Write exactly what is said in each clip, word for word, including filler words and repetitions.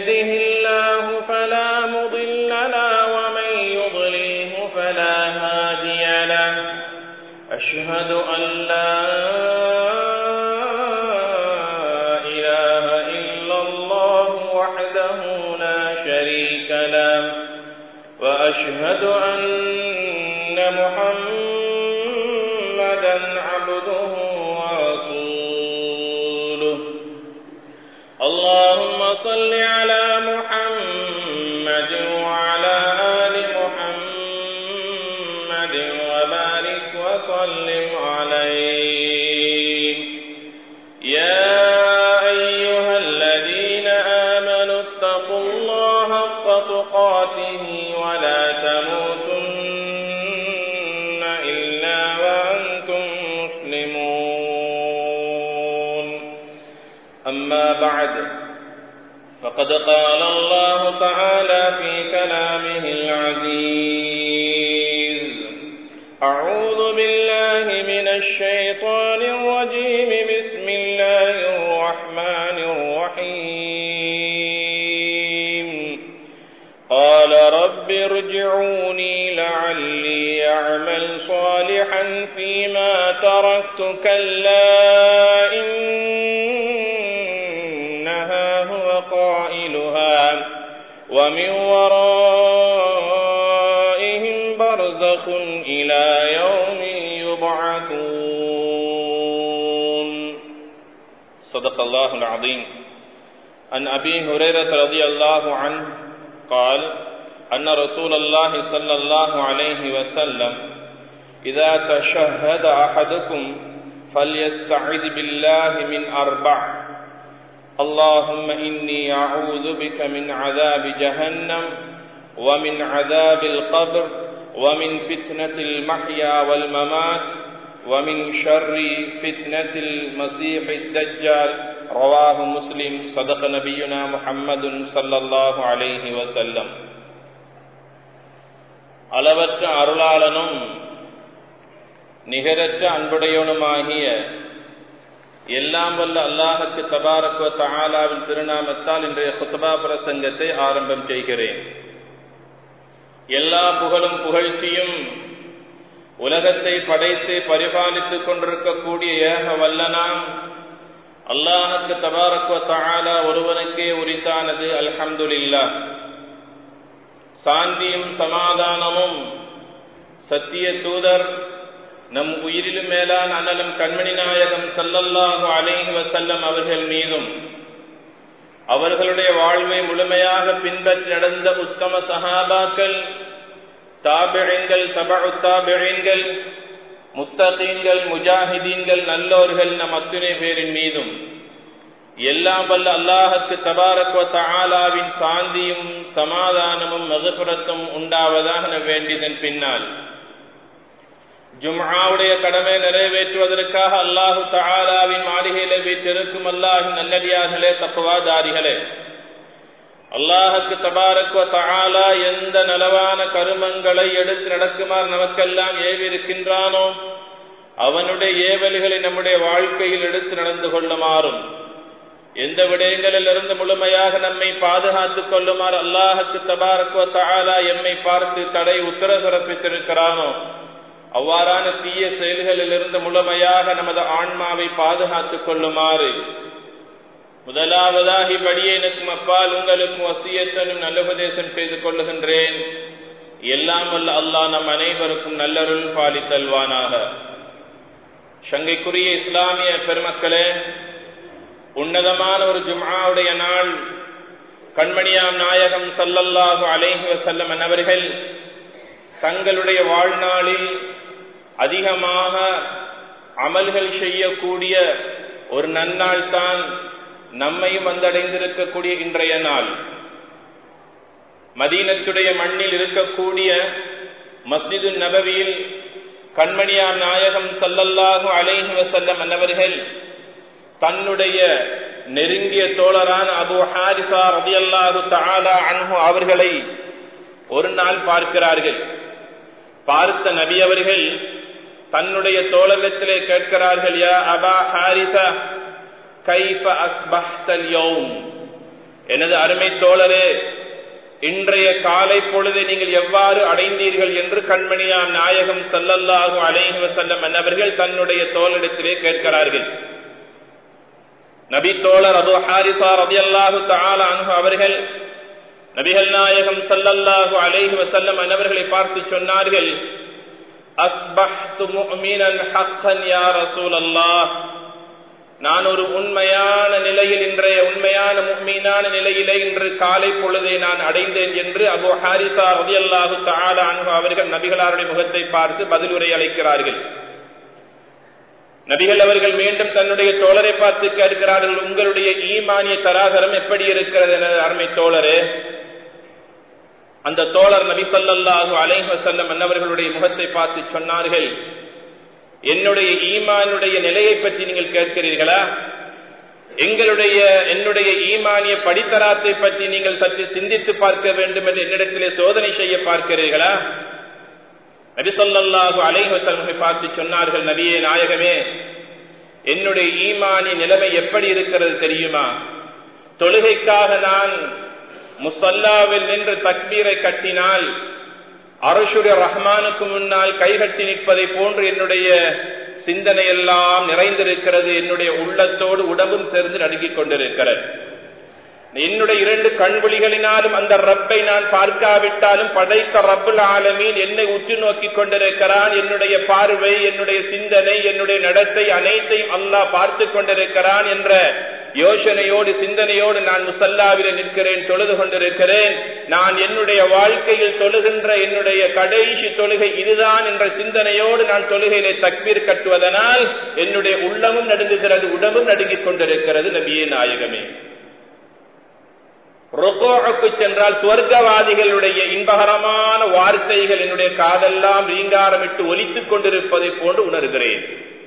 يهده الله فلا مضل له ومن يضلله فلا هادي له أشهد أن لا إله إلا الله وحده لا شريك له وأشهد أن محمدا عبده ورسوله اللهم صل على محمد وعلى آل محمد وبارك وسلم عليه يا أيها الذين آمنوا اتقوا الله حق تقاته ولا تموتن إلا وأنتم مسلمون أما بعد فقد قال الله تعالى في كلامه العزيز أعوذ بالله من الشيطان الرجيم بسم الله الرحمن الرحيم قال رب ارجعوني لعلي أعمل صالحا فيما تركت كلا إنها هو قائلها ومن ورائهم برزخ إلى يوم يبعثون صدق الله العظيم. عن أبي هريرة رضي الله عنه قال أن رسول الله صلى الله عليه وسلم إذا تشهد أحدكم فليستعذ بالله من أربع اللهم إني أعوذ بك من عذاب جهنم ومن عذاب القبر ومن فتنة المحيا والممات ومن شر فتنة المسيح الدجال رواه مسلم صدق نبينا محمد صلى الله عليه وسلم. அளவற்ற அருளாளனும் நிகரற்ற அன்புடையவனுமாகிய எல்லாம் வல்ல அல்லாஹ்வுக்கு தபாரக வ தஆலாவின் திருநாமத்தால் இன்றைய குத்பா பிரசங்கத்தை ஆரம்பம் செய்கிறேன். எல்லா புகழும் புகழ்ச்சியும் உலகத்தை படைத்து பரிபாலித்துக் கொண்டிருக்கக்கூடிய ஏக வல்லனாம் அல்லாஹ்வுக்கு தபாரக வ தஆலா ஒருவனுக்கே உரித்தானது. அல்ஹம்துலில்லாஹ். சாந்தியும் சமாதானமும் சத்திய தூதர் நம் உயிரிலும் மேலான அனலும் கண்மணி நாயகம் ஸல்லல்லாஹு அலைஹி வஸல்லம் அவர்கள் மீதும் அவர்களுடைய வாழ்வை முழுமையாக பின்பற்றி நடந்த உத்தம சஹாபாக்கள், தாபிஈன்கள், தபஉ தாபிஈன்கள், முத்தகீன்கள், முஜாஹிதீன்கள், நல்லோர்கள் நம் அத்தனை பேரின் மீதும் எல்லாம் வல்ல அல்லாஹ்வுக்கு தபாரக வ தஆலாவின் சாந்தியும் சமாதானமும் மக்ஃபிரத்தும் உண்டாவதாக வேண்டியதன் பின்னால் ஜும்ஆவுடைய கடமை நிறைவேற்றுவதற்காக அல்லாஹு தஆலாவின் மாளிகையிலே வீற்றிருக்கும் அல்லாஹ்வின் நல்லடியார்களே, தக்வாதாரிகளே, அல்லாஹ்வுக்கு தபாரக வ தஆலா எந்த நலவான கருமங்களை எடுத்து நடக்குமாறு நமக்கெல்லாம் ஏவி இருக்கின்றானோ அவனுடைய ஏவல்களை நம்முடைய வாழ்க்கையில் எடுத்து நடந்து கொள்ளுமாறும், எந்த விடயங்களிலிருந்து முழுமையாக நம்மை பாதுகாத்துக் கொள்ளுமாறு அல்லாஹ்வுக்கு தபாரக வ தஆலா எம்மை பார்த்து தடை உத்தரவு பிறப்பித்திருக்கிறானோ அவ்வாறான தீய செயல்களிலிருந்து முழுமையாக நமது ஆன்மாவை பாதுகாத்துக் கொள்ளுமாறு முதலாவதாக இப்படியேனுக்கும் அப்பால் உங்களுக்கும் வசியத்தனும் நல்லுபதேசம் செய்து கொள்ளுகின்றேன். எல்லாம் வல்ல அல்லாஹ் நம் அனைவருக்கும் நல்லருள் பாலித்தல்வானாக. சங்கைக்குரிய இஸ்லாமிய பெருமக்களே, உன்னதமான ஒரு ஜும்ஆவுடைய நாள். கண்மணியாம் நாயகம் ஸல்லல்லாஹு அலைஹி வஸல்லம் அவர்கள் தங்களுடைய வாழ்நாளில் அதிகமாக அமல்கள் செய்யக்கூடிய ஒரு நன்னாள் தான் நம்மையும் வந்தடைந்திருக்கக்கூடிய இன்றைய நாள். மதீனத்துடைய மண்ணில் இருக்கக்கூடிய மஸ்ஜிது நபவியில் கண்மணியார் நாயகம் ஸல்லல்லாஹு அலைஹி வஸல்லம் அவர்கள் தன்னுடைய நெருங்கிய தோழரான அபூ ஹாரிஸா ரலியல்லாஹு தஆலா அன்ஹு அவர்களை ஒரு நாள் பார்க்கிறார்கள். பார்த்த நபி அவர்கள் தன்னுடைய தோழரிடத்திலே கேட்கிறார்கள், யா அபா ஹாரிஸா கைஃப அஸ்பஹ்தல் யௌம், எனது அருமை தோழரே, இன்றைய காலை பொழுதை நீங்கள் எவ்வாறு அடைந்தீர்கள் என்று கண்மணியாம் நாயகம் ஸல்லல்லாஹு அலைஹி வஸல்லம் அவர்கள் தன்னுடைய தோழரிடத்திலே கேட்கிறார்கள். நபி தோழர் அபூ ஹாரிஸா ரலியல்லாஹு தஆலா அன்ஹு அவர்கள் நபிகள் நாயகம் ஸல்லல்லாஹு அலைஹி வஸல்லம் அவர்களை பார்த்து சொன்னார்கள், அஸ்பஹ்து முஃமினன் ஹக்கன் யா ரசூலல்லாஹ், நான் ஒரு உண்மையான நிலையில், இன்றைய உண்மையான முஃமினான நிலையிலே இன்று காலை பொழுதை நான் அடைந்தேன் என்று அபூ ஹாரிஸா ரலியல்லாஹு தஆலா அன்ஹு அவர்கள் நபிகளாருடைய முகத்தை பார்த்து பதிலுரை அளிக்கிறார்கள். நபிகள் அவர்கள் மீண்டும் தன்னுடைய தோழரை பார்த்து கேட்கிறார்கள், உங்களுடைய ஈமானிய தராதரம் எப்படி இருக்கிறது என அருமை தோழரே? அந்த தோழர் நபி ஸல்லல்லாஹு அலைஹி வஸல்லம் அவர்களுடைய முகத்தை பார்த்து சொன்னார்கள், என்னுடைய ஈமானுடைய நிலையை பற்றி நீங்கள் கேட்கிறீர்களா? எங்களுடைய என்னுடைய ஈமானிய படித்தராத்தை பற்றி நீங்கள் சற்று சிந்தித்து பார்க்க வேண்டும் என்று என்னிடத்திலே சோதனை செய்ய பார்க்கிறீர்களா? நபி ஸல்லல்லாஹு அலைஹி வஸல்லம் பார்த்து சொன்னார்கள், நபியே நாயகமே, என்னுடைய ஈமானிய நிலைமை எப்படி இருக்கிறது தெரியுமா? தொழுகைக்காக நான் முஸல்லாவில் நின்று தக்பீரை கட்டினால் அர்ஷுடைய ரஹ்மானுக்கு முன்னால் கைகட்டி நிற்பதை போன்று என்னுடைய சிந்தனை எல்லாம் நிறைந்திருக்கிறது. என்னுடைய உள்ளத்தோடு உடம்பும் சேர்ந்து நடுங்கிக் கொண்டிருக்கிறது. என்னுடைய இரண்டு கண்விழிகளினாலும் அந்த ரப்பை நான் பார்க்காவிட்டாலும் படைத்த ரப்புல் ஆலமீன் என்னை உற்று நோக்கி கொண்டிருக்கிறான். என்னுடைய பார்வை, என்னுடைய சிந்தனை, என்னுடைய நடத்தை அனைத்தையும் அல்லாஹ் பார்த்து கொண்டிருக்கிறான் என்ற யோசனையோடு சிந்தனையோடு நான் முஸல்லாவிலே நிற்கிறேன், தொழுது கொண்டிருக்கிறேன். நான் என்னுடைய வாழ்க்கையில் தொழுகின்ற என்னுடைய கடைசி தொழுகை இதுதான் என்ற சிந்தனையோடு நான் தொழுகையிலே தக்பீர் கட்டுவதனால் என்னுடைய உள்ளமும் நடுங்குகிறது, உடம்பும் நடுங்கிக் கொண்டிருக்கிறது. நபியே நாயகமே, ருகூஉக்கு சென்றால் சுவர்க்கவாதிகளுடைய இன்பகரமான வார்த்தைகள் என்னுடைய காதெல்லாம் ரீங்காரமிட்டு ஒலித்துக் கொண்டிருப்பதை போன்று உணர்கிறேன்.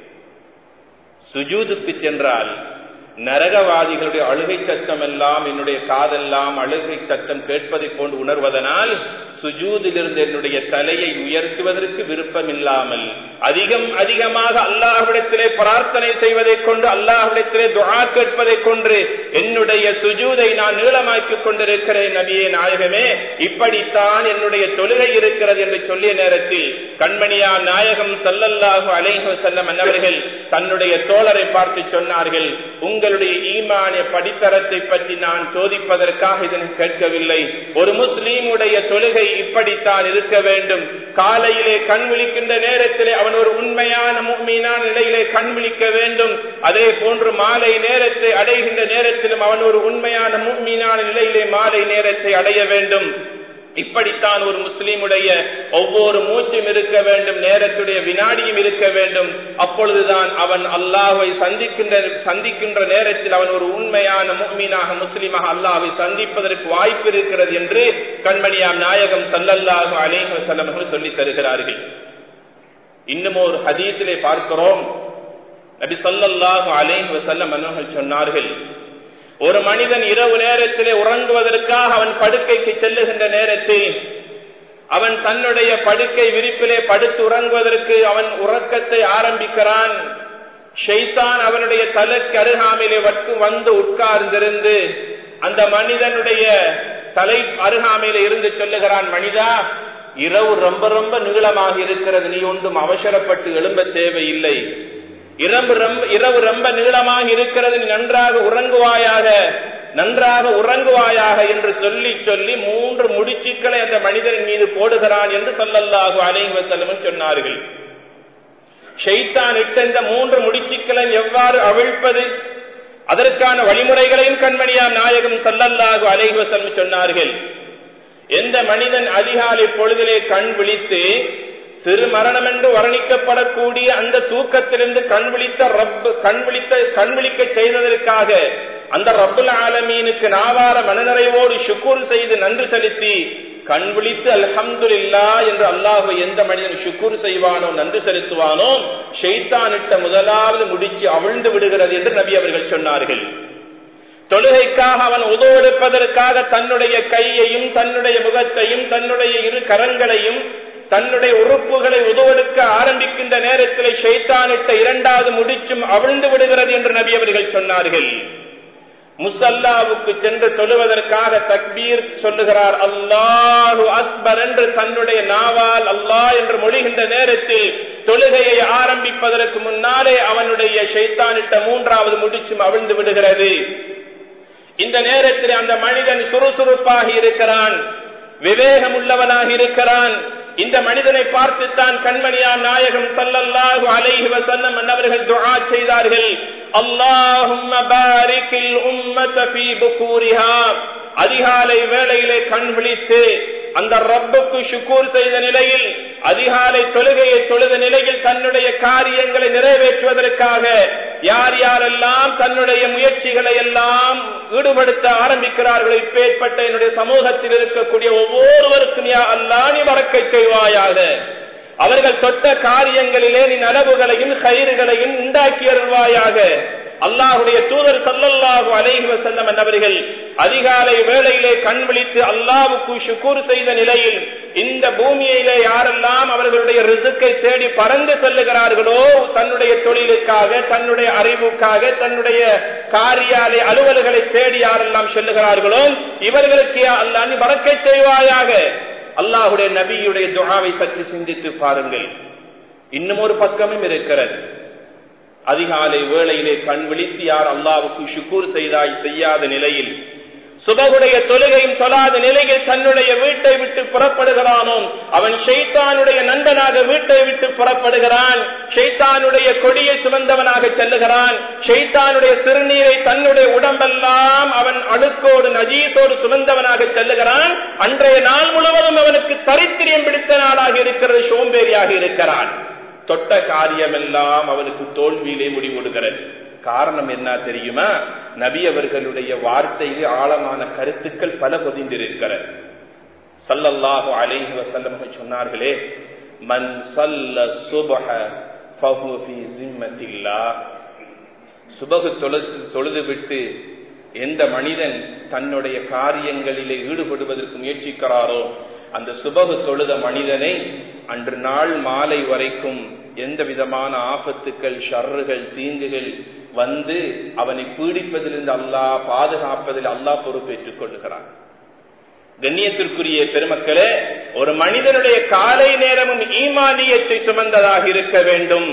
சுஜூதுக்கு சென்றால் நரகவாதிகளுடைய அழுகை சத்தம் எல்லாம் என்னுடைய காதெல்லாம் அழுகை சத்தம் கேட்பதை போன்று உணர்வதனால் சுஜூதிலிருந்து என்னுடைய தலையை உயர்த்துவதற்கு விருப்பம் இல்லாமல் அதிகம் அதிகமாக அல்லாஹ்விடத்திலே பிரார்த்தனை செய்வதை கொண்டு, அல்லாஹ்விடத்திலே துஆ கேட்பதை கொண்டு என்னுடைய சுஜூதை நான் நீளமாக்கிக் கொண்டிருக்கிறேன். நபியே நாயகமே, இப்படித்தான் என்னுடைய தொழுகை இருக்கிறது என்று சொல்லிய நேரத்தில் கண்மணியா நாயகம் ஸல்லல்லாஹு அலைஹி வஸல்லம் அவர்கள் தன்னுடைய தோழரை பார்த்து சொன்னார்கள், உங்களுடைய ஈமானிய படித்தரத்தை பற்றி நான் சோதிப்பதற்காக இதனை கேட்கவில்லை. ஒரு முஸ்லீமுடைய தொழுகை இப்படித்தான் இருக்க வேண்டும். காலையிலே கண் விழிக்கின்ற நேரத்திலே அவன் ஒரு உண்மையான முஃமினான நிலையிலே கண் விழிக்க வேண்டும். அதே போன்று மாலை நேரத்தை அடைகின்ற நேரத்திலும் அவன் ஒரு உண்மையான முஃமினான நிலையிலே மாலை நேரத்தை அடைய வேண்டும். இப்படித்தான் ஒரு முஸ்லீமுடைய ஒவ்வொரு மூச்சும் இருக்க வேண்டும், நேரத்துடைய வினாடியும் இருக்க வேண்டும். அப்பொழுதுதான் அவன் அல்லாஹ்வை சந்திக்கின்ற சந்திக்கின்ற நேரத்தில் அவன் ஒரு உண்மையான முஃமினாக முஸ்லிமாக அல்லாஹ்வை சந்திப்பதற்கு வாய்ப்பு இருக்கிறது என்று கண்மணியாம் நாயகம் ஸல்லல்லாஹு அலைஹி வஸல்லம் அவர்கள் சொல்லித் தருகிறார்கள். இன்னும் ஒரு ஹதீஸிலே பார்க்கிறோம், நபி ஸல்லல்லாஹு அலைஹி வஸல்லம் அவர்கள் சொன்னார்கள், ஒரு மனிதன் இரவு நேரத்திலே உறங்குவதற்காக அவன் படுக்கைக்கு செல்லுகின்ற நேரத்தில் அவன் தன்னுடைய படுக்கை விரிப்பிலே படுத்து உறங்குவதற்கு அவன் உறக்கத்தை ஆரம்பிக்கிறான். ஷைத்தான் அவனுடைய தலைக்கு அருகாமையிலே வந்து உட்கார்ந்திருந்து அந்த மனிதனுடைய தலை அருகாமையிலே இருந்து சொல்லுகிறான், மனிதா, இரவு ரொம்ப ரொம்ப நீளமாக இருக்கிறது, நீ ஒன்றும் அவசரப்பட்டு எழும்ப தேவையில்லை. இரவு இரவு ரொம்ப நீளமாக இருக்கிறது, நீ நன்றாக உறங்குவாயாக நன்றாக உறங்குவாயாக என்று சொல்லி சொல்லி மூன்று முடிச்சுக்களை அந்த மனிதனின் மீது போடுகிறான் என்று ஸல்லல்லாஹு அலைஹி வஸல்லம் சொன்னார்கள். ஷைத்தான் இட்ட இந்த மூன்று முடிச்சுக்களை எவ்வாறு அவிழ்ப்பது, அதற்கான வழிமுறைகளையும் கண்மணியாம் நாயகம் ஸல்லல்லாஹு அலைஹி வஸல்லம் சொன்னார்கள். எந்த மனிதன் அதிகாலை பொழுதிலே கண் விழித்து சிறு மரணம் என்று வர்ணிக்கப்படக்கூடிய அந்த தூக்கத்திலிருந்து கண் விழித்த ரப் கண் விழித்த கண் விழிக்க செய்ததற்காக அந்த ரப்புல் ஆலமீனுக்கு நாவார மனநிறைவோடு ஷுக்ர் செய்து நன்றி செலுத்தி கண் விழித்து அல்ஹம்துலில்லாஹ் என்று அல்லாஹ்வை எந்த மனிதன் ஷுக்ர் செய்வானோ நன்றி செலுத்துவானோ ஷைத்தானிட்ட முதலாவது முடிச்சு அவிழ்ந்து விடுகிறது என்று நபி அவர்கள் சொன்னார்கள். தொழுகைக்காக அவன் உதவெடுப்பதற்காக தன்னுடைய கையையும் தன்னுடைய முகத்தையும் தன்னுடைய இரு கரங்களையும் தன்னுடைய உறுப்புகளை உதவெடுக்க ஆரம்பிக்கின்ற நேரத்தில் ஷைத்தானிட்ட இரண்டாவது முடிச்சும் அவிழ்ந்து விடுகிறது என்று நபி அவர்கள் சொன்னார்கள். முசல்லாவுக்கு சென்று தொழுவதற்காக தக்பீர் சொல்லுகிறார், அல்லாஹு அக்பர் என்று தன்னுடைய நாவால் அல்லாஹ் என்று மொழிகின்ற நேரத்தில் தொழுகையை ஆரம்பிப்பதற்கு முன்னாலே அவனுடைய ஷைத்தானிட்ட மூன்றாவது முடிச்சும் அவிழ்ந்து விடுகிறது. இந்த நேரத்தில் அந்த மனிதன் சுறுசுறுப்பாக இருக்கிறான், விவேகம் உள்ளவனாக இருக்கிறான். இந்த மனிதனை பார்த்துத்தான் கண்மணியார் நாயகம் ஸல்லல்லாஹு அலைஹி வஸல்லம் அவர்கள் துஆ செய்தார்கள், அல்லாஹும்ம பாரிக்கில் உம்மத ஃபீ புகூரிஹா. அதிகாலை வேளையிலே கண் விழித்து அந்த ரப்புக்கு ஷுக்கூர் செய்த நிலையில், அதிகாலை தொழுகையை தொழுத நிலையில் தன்னுடைய காரியங்களை நிறைவேற்றுவதற்காக யார் யாரெல்லாம் தன்னுடைய முயற்சிகளை எல்லாம் ஈடுபடுத்த ஆரம்பிக்கிறார்கள், இப்பேற்பட்ட என்னுடைய சமூகத்தில் இருக்கக்கூடிய ஒவ்வொருவருக்கும் யா அல்லாஹ் நீ பரக்கை செய்வாயாக. அவர்கள் தொட்ட காரியங்களிலே நீ நலவுகளையும் கயிறுகளையும் உண்டாக்கி அருள்வாயாக. அல்லாஹுடைய தூதர் ஸல்லல்லாஹு அலைஹி வஸல்லம் அவர்கள் அதிகாலை வேளையிலே கண் விழித்து அல்லாஹ்வுக்கு ஷுக்கூர் செய்த நிலையில் இந்த பூமியிலே யாரெல்லாம் அவர்களுடைய ரிசுக்கை தேடி பறந்து செல்லுகிறார்களோ, தன்னுடைய தொழிலுக்காக, தன்னுடைய அறிவுக்காக, தன்னுடைய காரியாலய அலுவல்களை தேடி யாரெல்லாம் செல்லுகிறார்களோ இவர்களுக்கு அல்லாஹ் நீ பரக்கை செய்வாயாக. அல்லாஹுடைய நபியுடைய துஆவை பற்றி சிந்தித்து பாருங்கள். இன்னும் ஒரு பக்கமும் இருக்கிறது. அதிகாலை வேளையிலே கண் விழித்து யார் அல்லாஹ்வுக்கு ஷுக்கூர் செய்தாய் செய்யாத நிலையில், சுபகுடைய தொழுகையும் சொல்லாத நிலையில் தன்னுடைய வீட்டை விட்டு புறப்படுகிறானோ அவன் ஷைத்தானுடைய நண்பனாக வீட்டை விட்டு புறப்படுகிறான். ஷைத்தானுடைய கொடியை சுமந்தவனாக செல்லுகிறான். ஷைத்தானுடைய சிறுநீரை தன்னுடைய உடம்பெல்லாம் அவன் அழுக்கோடு நஜீசோடு சுமந்தவனாக செல்லுகிறான். அன்றைய நாள் முழுவதும் அவனுக்கு தரித்திரியம் பிடித்த நாளாக இருக்கிறது, சோம்பேறியாக இருக்கிறான். தொட்ட காரியமெல்லாம் அவனுக்கு தோல்வியிலே முடிவுடுகிறது. காரணம் என்ன தெரியுமா? நபி அவர்களுடைய வார்த்தையில் ஆழமான கருத்துக்கள் பல பொதிந்திருக்கிறது. ஸல்லல்லாஹு அலைஹி வஸல்லம் சொன்னார்களே, மன் ஸல்ல சுப்ஹ ஃபஹுவ ஃபீ ஸிம்மத்தில்லாஹ். சுபஹ் தொழுது விட்டு எந்த மனிதன் தன்னுடைய காரியங்களிலே ஈடுபடுவதற்கு முயற்சிக்கிறாரோ அந்த சுபஹ் தொழுத மனிதனை அன்று நாள் மாலை வரைக்கும் எந்த விதமான ஆபத்துக்கள், ஷர்றுகள், தீங்குகள் வந்து அவனை பீடிப்பதிலிருந்து அல்லாஹ் பாதுகாப்பதில் அல்லாஹ் பொறுப்பேற்றுக் கொள்கிறான். கண்ணியத்திற்குரிய பெருமக்களே, ஒரு மனிதனுடைய காலை நேரமும் ஈமானியத்தை சுமந்ததாக இருக்க வேண்டும்,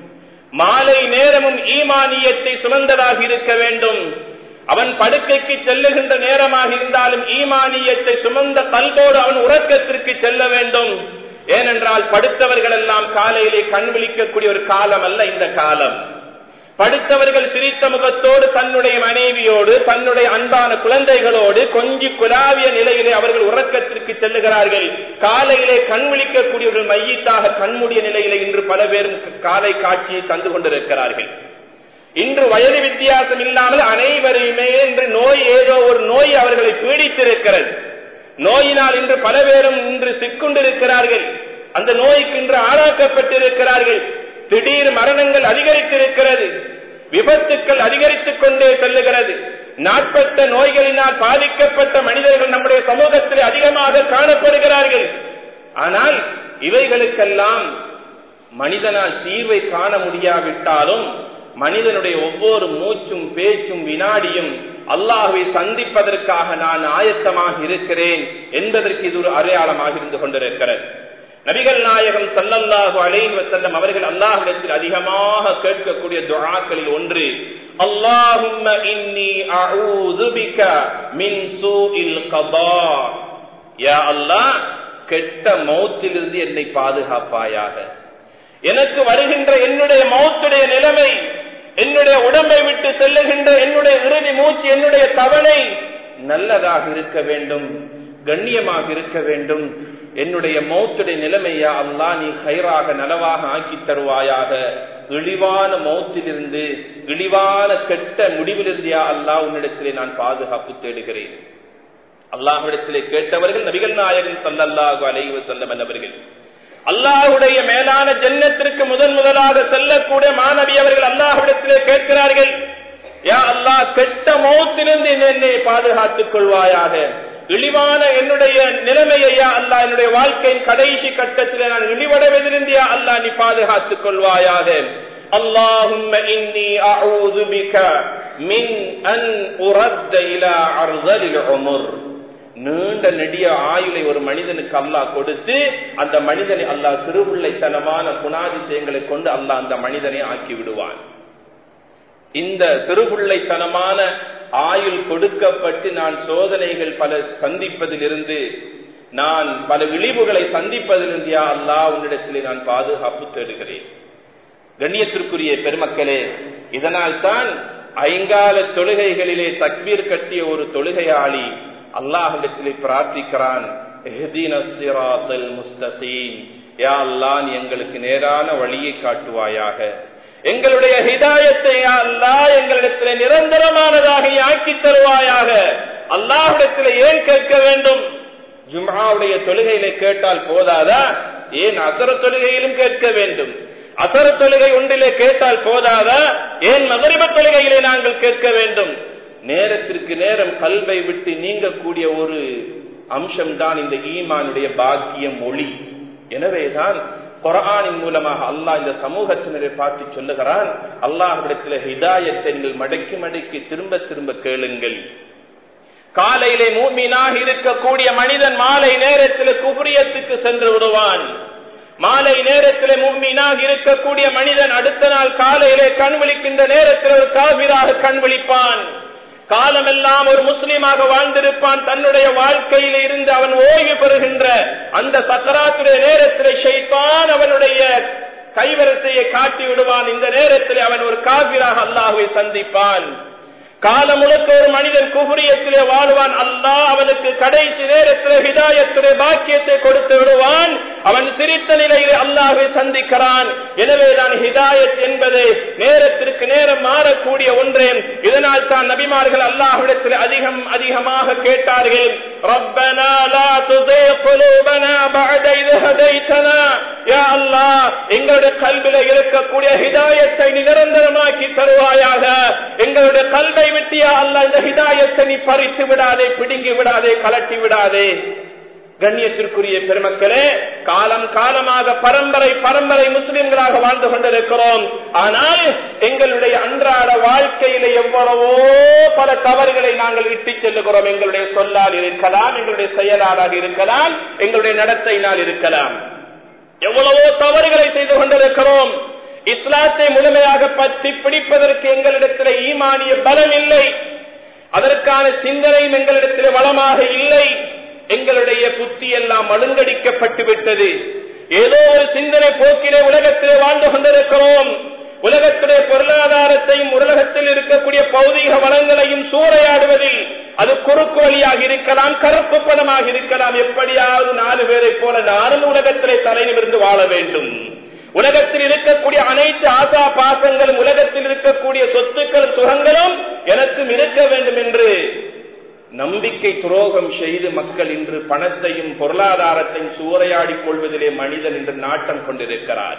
மாலை நேரமும் ஈமானியத்தை சுமந்ததாக இருக்க வேண்டும். அவன் படுக்கைக்கு செல்லுகின்ற நேரமாக இருந்தாலும் ஈமானியத்தை சுமந்த கல்போடு அவன் உறக்கத்திற்கு செல்ல வேண்டும். ஏனென்றால் படுத்தவர்கள் எல்லாம் காலையிலே கண் விழிக்கக்கூடிய ஒரு காலம் அல்ல இந்த காலம். படுத்தவர்கள் சிரித்த முகத்தோடு தன்னுடைய மனைவியோடு தன்னுடைய அன்பான குழந்தைகளோடு கொஞ்சி குலாவிய நிலையிலே அவர்கள் உறக்கத்திற்கு செல்லுகிறார்கள். காலையிலே கண் விழிக்கக்கூடியவர்கள் மையத்தாக கண்மூடிய நிலையிலே இன்று பல பேரும் காலை காட்சியை தந்து கொண்டிருக்கிறார்கள். இன்று வயது வித்தியாசம் இல்லாமல் அனைவரையுமே இன்று நோய், ஏதோ ஒரு நோய் அவர்களை பீடித்திருக்கிறது. நோயினால் இன்று பல பேரும் இன்று சிக்கொண்டிருக்கிறார்கள். அந்த நோய்க்கு இன்று ஆளாக்கப்பட்டிருக்கிறார்கள். திடீர் மரணங்கள் அதிகரித்திருக்கிறது, விபத்துக்கள் அதிகரித்துக் கொண்டே செல்லுகிறது. நாட்பட்ட நோய்களினால் பாதிக்கப்பட்ட மனிதர்கள் நம்முடைய சமூகத்தில் அதிகமாக காணப்படுகிறார்கள். ஆனால் இவைகளுக்கெல்லாம் மனிதனால் தீர்வை காண முடியாவிட்டாலும் மனிதனுடைய ஒவ்வொரு மூச்சும் பேச்சும் வினாடியும் அல்லாஹ்வை சந்திப்பதற்காக நான் ஆயத்தமாக இருக்கிறேன் என்பதற்கு இது ஒரு அடையாளமாக இருந்து கொண்டிருக்கிறது. நபிகள் நாயகம் ஸல்லல்லாஹு அலைஹி வஸல்லம் அவர்கள் அல்லாஹ்விடத்தில் அதிகமாக கேட்கக்கூடிய துஆக்களில் ஒன்று, அல்லாஹும்ம இன்னி அஊது பிக மின் சூஇல் கதா. யா அல்லாஹ், கெட்ட மௌத்திலிருந்து என்னை பாதுகாப்பாயாக. எனக்கு வருகின்ற என்னுடைய மௌத்துடைய நிலைமை, என்னுடைய உடம்பை விட்டு செல்லுகின்ற என்னுடைய இறுதி மூச்சு, என்னுடைய தவணை நல்லதாக இருக்க வேண்டும், கண்ணியமாக இருக்க வேண்டும். என்னுடைய மௌத்துடைய நிலைமையா அல்லாஹ் நீ ஹைராக நலவாக ஆக்கி தருவாயாக. இழிவான மௌத்திலிருந்து, இழிவான கெட்ட முடிவிலிருந்து யா அல்லாஹ் உன்னிடத்திலே நான் பாதுகாப்பு தேடுகிறேன். அல்லாஹ்விடத்திலே கேட்டவர்கள் நபிகள் நாயகம் ஸல்லல்லாஹு அலைஹி வஸல்லம் அவர்கள். அல்லாஹ்வுடைய மேலான ஜன்னத்திற்கு முதன் முதலாக செல்லக்கூடிய மாணவி அவர்கள் அல்லாஹ்விடத்திலே கேட்கிறார்கள், யா அல்லாஹ், கெட்ட மௌத்திலிருந்து என்னை பாதுகாத்துக் கொள்வாயாக. இழிவான என்னுடைய நிலைமையை யா அல்லாஹ், என்னுடைய வாழ்க்கையின் கடைசி கட்டத்தில் நான் இழிவடைவதிலிருந்து யா அல்லாஹ் நீ பாதுகாத்துக் கொள்வாயாக. அல்லாஹும்ம இன்னி அஊது பிக மின் அன் உரத்த இலா அர்தலில் உமர். நீண்ட நெடிய ஆயுளை ஒரு மனிதனுக்கு அல்லாஹ் கொடுத்து அந்த மனிதனை அல்லாஹ் சிறுபிள்ளைத்தனமான குணாதிசயங்களை கொண்டு அல்லாஹ் அந்த மனிதனை ஆக்கி விடுவான். இந்த சிறுபிள்ளைத்தனமான ஆயுள் கொடுக்கப்பட்டு நான் சோதனைகள் பல சந்திப்பதிலிருந்து, நான் பல விளைவுகளை சந்திப்பதிலிருந்து யா அல்லாஹ் உன்னிடத்திலே நான் பாதுகாப்பு தேடுகிறேன். கண்ணியத்திற்குரிய பெருமக்களே, இதனால் தான் ஐங்கால தொழுகைகளிலே தக்பீர் கட்டிய ஒரு தொழுகையாளி அல்லாஹ்விடத்திலே பிரார்த்திக்கிறான், இஹ்தினஸ் ஸிராத்தல் முஸ்தகீம், யா அல்லாஹ் எங்களுக்கு நேரான வழியை காட்டுவாயாக, எங்களுடைய ஹிதாயத்தை யா அல்லாஹ் எங்களிடத்திலே நிரந்தரமானதாக ஆக்கி தருவாயாக. அல்லாஹ்விடத்திலே ஏன் கேட்க வேண்டும்? ஜும்ஆவுடைய தொழுகையிலே கேட்டால் போதாதா? ஏன் அசர தொழுகையிலும் கேட்க வேண்டும்? அசர தொழுகை ஒன்றிலே கேட்டால் போதாதா? ஏன் மக்ரிப தொழுகையிலே நாங்கள் கேட்க வேண்டும்? நேரத்திற்கு நேரம் கல்வை விட்டு நீங்கக்கூடிய ஒரு அம்சம்தான் இந்த ஈமானுடைய பாக்கியம் ஒளி. எனவேதான் குர்ஆனின் மூலமாக அல்லாஹ் இந்த சமூகத்தினரை பார்த்து சொல்லுகிறான், அல்லாஹ்விடத்தில் ஹிதாயத்தை நீங்கள் மடக்கி மடக்கி திரும்ப திரும்ப கேளுங்கள். காலையிலே மூமினாக இருக்கக்கூடிய மனிதன் மாலை நேரத்தில் குஃப்ரியத்துக்கு சென்று விடுவான். மாலை நேரத்தில் மூமினாக இருக்கக்கூடிய மனிதன் அடுத்த நாள் காலையிலே கண் விழிக்கின்ற நேரத்தில் ஒரு காபிராக கண் விழிப்பான். காலமெல்லாம் ஒரு முஸ்லீமாக வாழ்ந்திருப்பான். தன்னுடைய வாழ்க்கையில இருந்து அவன் ஓய்வு பெறுகின்ற அந்த சக்கராத்துடைய நேரத்தில் ஷைத்தான் அவனுடைய கைவரிசையை காட்டி விடுவான். இந்த நேரத்தில் அவன் ஒரு காபிராக அல்லாஹ்வை சந்திப்பான். காலம் முழுக்க ஒரு மனிதன் குஃப்ரியத்திலே வாழ்வான். அல்லாஹ் அவனுக்கு கடைசி நேரத்தில் ஹிதாயத்துடைய பாக்கியத்தை கொடுத்து விடுவான். அவன் சிரித்த நிலையிலே அல்லாஹ்வை சந்திக்கிறான். எனவேதான் ஹிதாயத் என்பது நேரத்திற்கு நேரம் மாறக்கூடிய ஒன்றே. இதனால் தான் நபிமார்கள் அல்லாஹ்விடத்தில் அதிகம் அதிகமாக கேட்டார்கள், ரப்பனா லா துஸீக் குலூபனா பஅத இத் ஹதைதனா, யா அல்லாஹ் எங்களுடைய கல்வில இருக்கக்கூடிய ஹிதாயத்தை நிரந்தரமாக்கி தருவாயாக. எங்களுடைய கல்வை விட்டியா அல்லாஹ் இந்த ஹிதாயத்தை நீ பறித்து விடாதே, பிடுங்கி விடாதே, கலட்டி விடாதே. கண்ணியத்திற்குரிய பெருமக்களே, காலம் காலமாக பரம்பரை பரம்பரை முஸ்லிம்களாக வாழ்ந்து கொண்டிருக்கிறோம். ஆனால் எங்களுடைய அன்றாட வாழ்க்கையில எவ்வளவோ பல தவறுகளை நாங்கள் இட்டு செல்லுகிறோம். எங்களுடைய சொல்லால் இருக்கலாம், எங்களுடைய செயலாளாக இருக்கலாம், எங்களுடைய நடத்தையினால் இருக்கலாம். எவ்வளவோ தவறுகளை செய்து கொண்டிருக்கிறோம். இஸ்லாத்தை முழுமையாக பற்றி பிடிப்பதற்கு எங்களிடத்தில் ஈமானிய பலம் இல்லை. அதற்கான சிந்தனையும் எங்களிடத்தில் வளமாக இல்லை. எங்களுடைய புத்தி எல்லாம் மழுங்கடிக்கப்பட்டு விட்டது. ஏதோ ஒரு சிந்தனை போக்கிலே உலகத்திலே வாழ்ந்து கொண்டிருக்கிறோம். உலகத்திலே பொருளாதாரத்தையும் உலகத்தில் இருக்கக்கூடிய பௌதிக வளங்களையும் சூறையாடுவதில் அது குறுக்கு வழியாக இருக்கலாம், கருப்பு பணமாக இருக்கலாம். எப்படியாவது நாலு பேரை போல நானும் உலகத்திலே தலையிலிருந்து வாழ வேண்டும். உலகத்தில் இருக்கக்கூடிய அனைத்து ஆசா பாசங்களும், உலகத்தில் இருக்கக்கூடிய சொத்துக்களும் சுகங்களும் எனக்கும் இருக்க வேண்டும் என்று நம்பிக்கை துரோகம் செய்து மக்கள் இன்று பணத்தையும் பொருளாதாரத்தையும் சூறையாடிக் கொள்வதிலே மனிதன் இன்று நாட்டம் கொண்டிருக்கிறார்.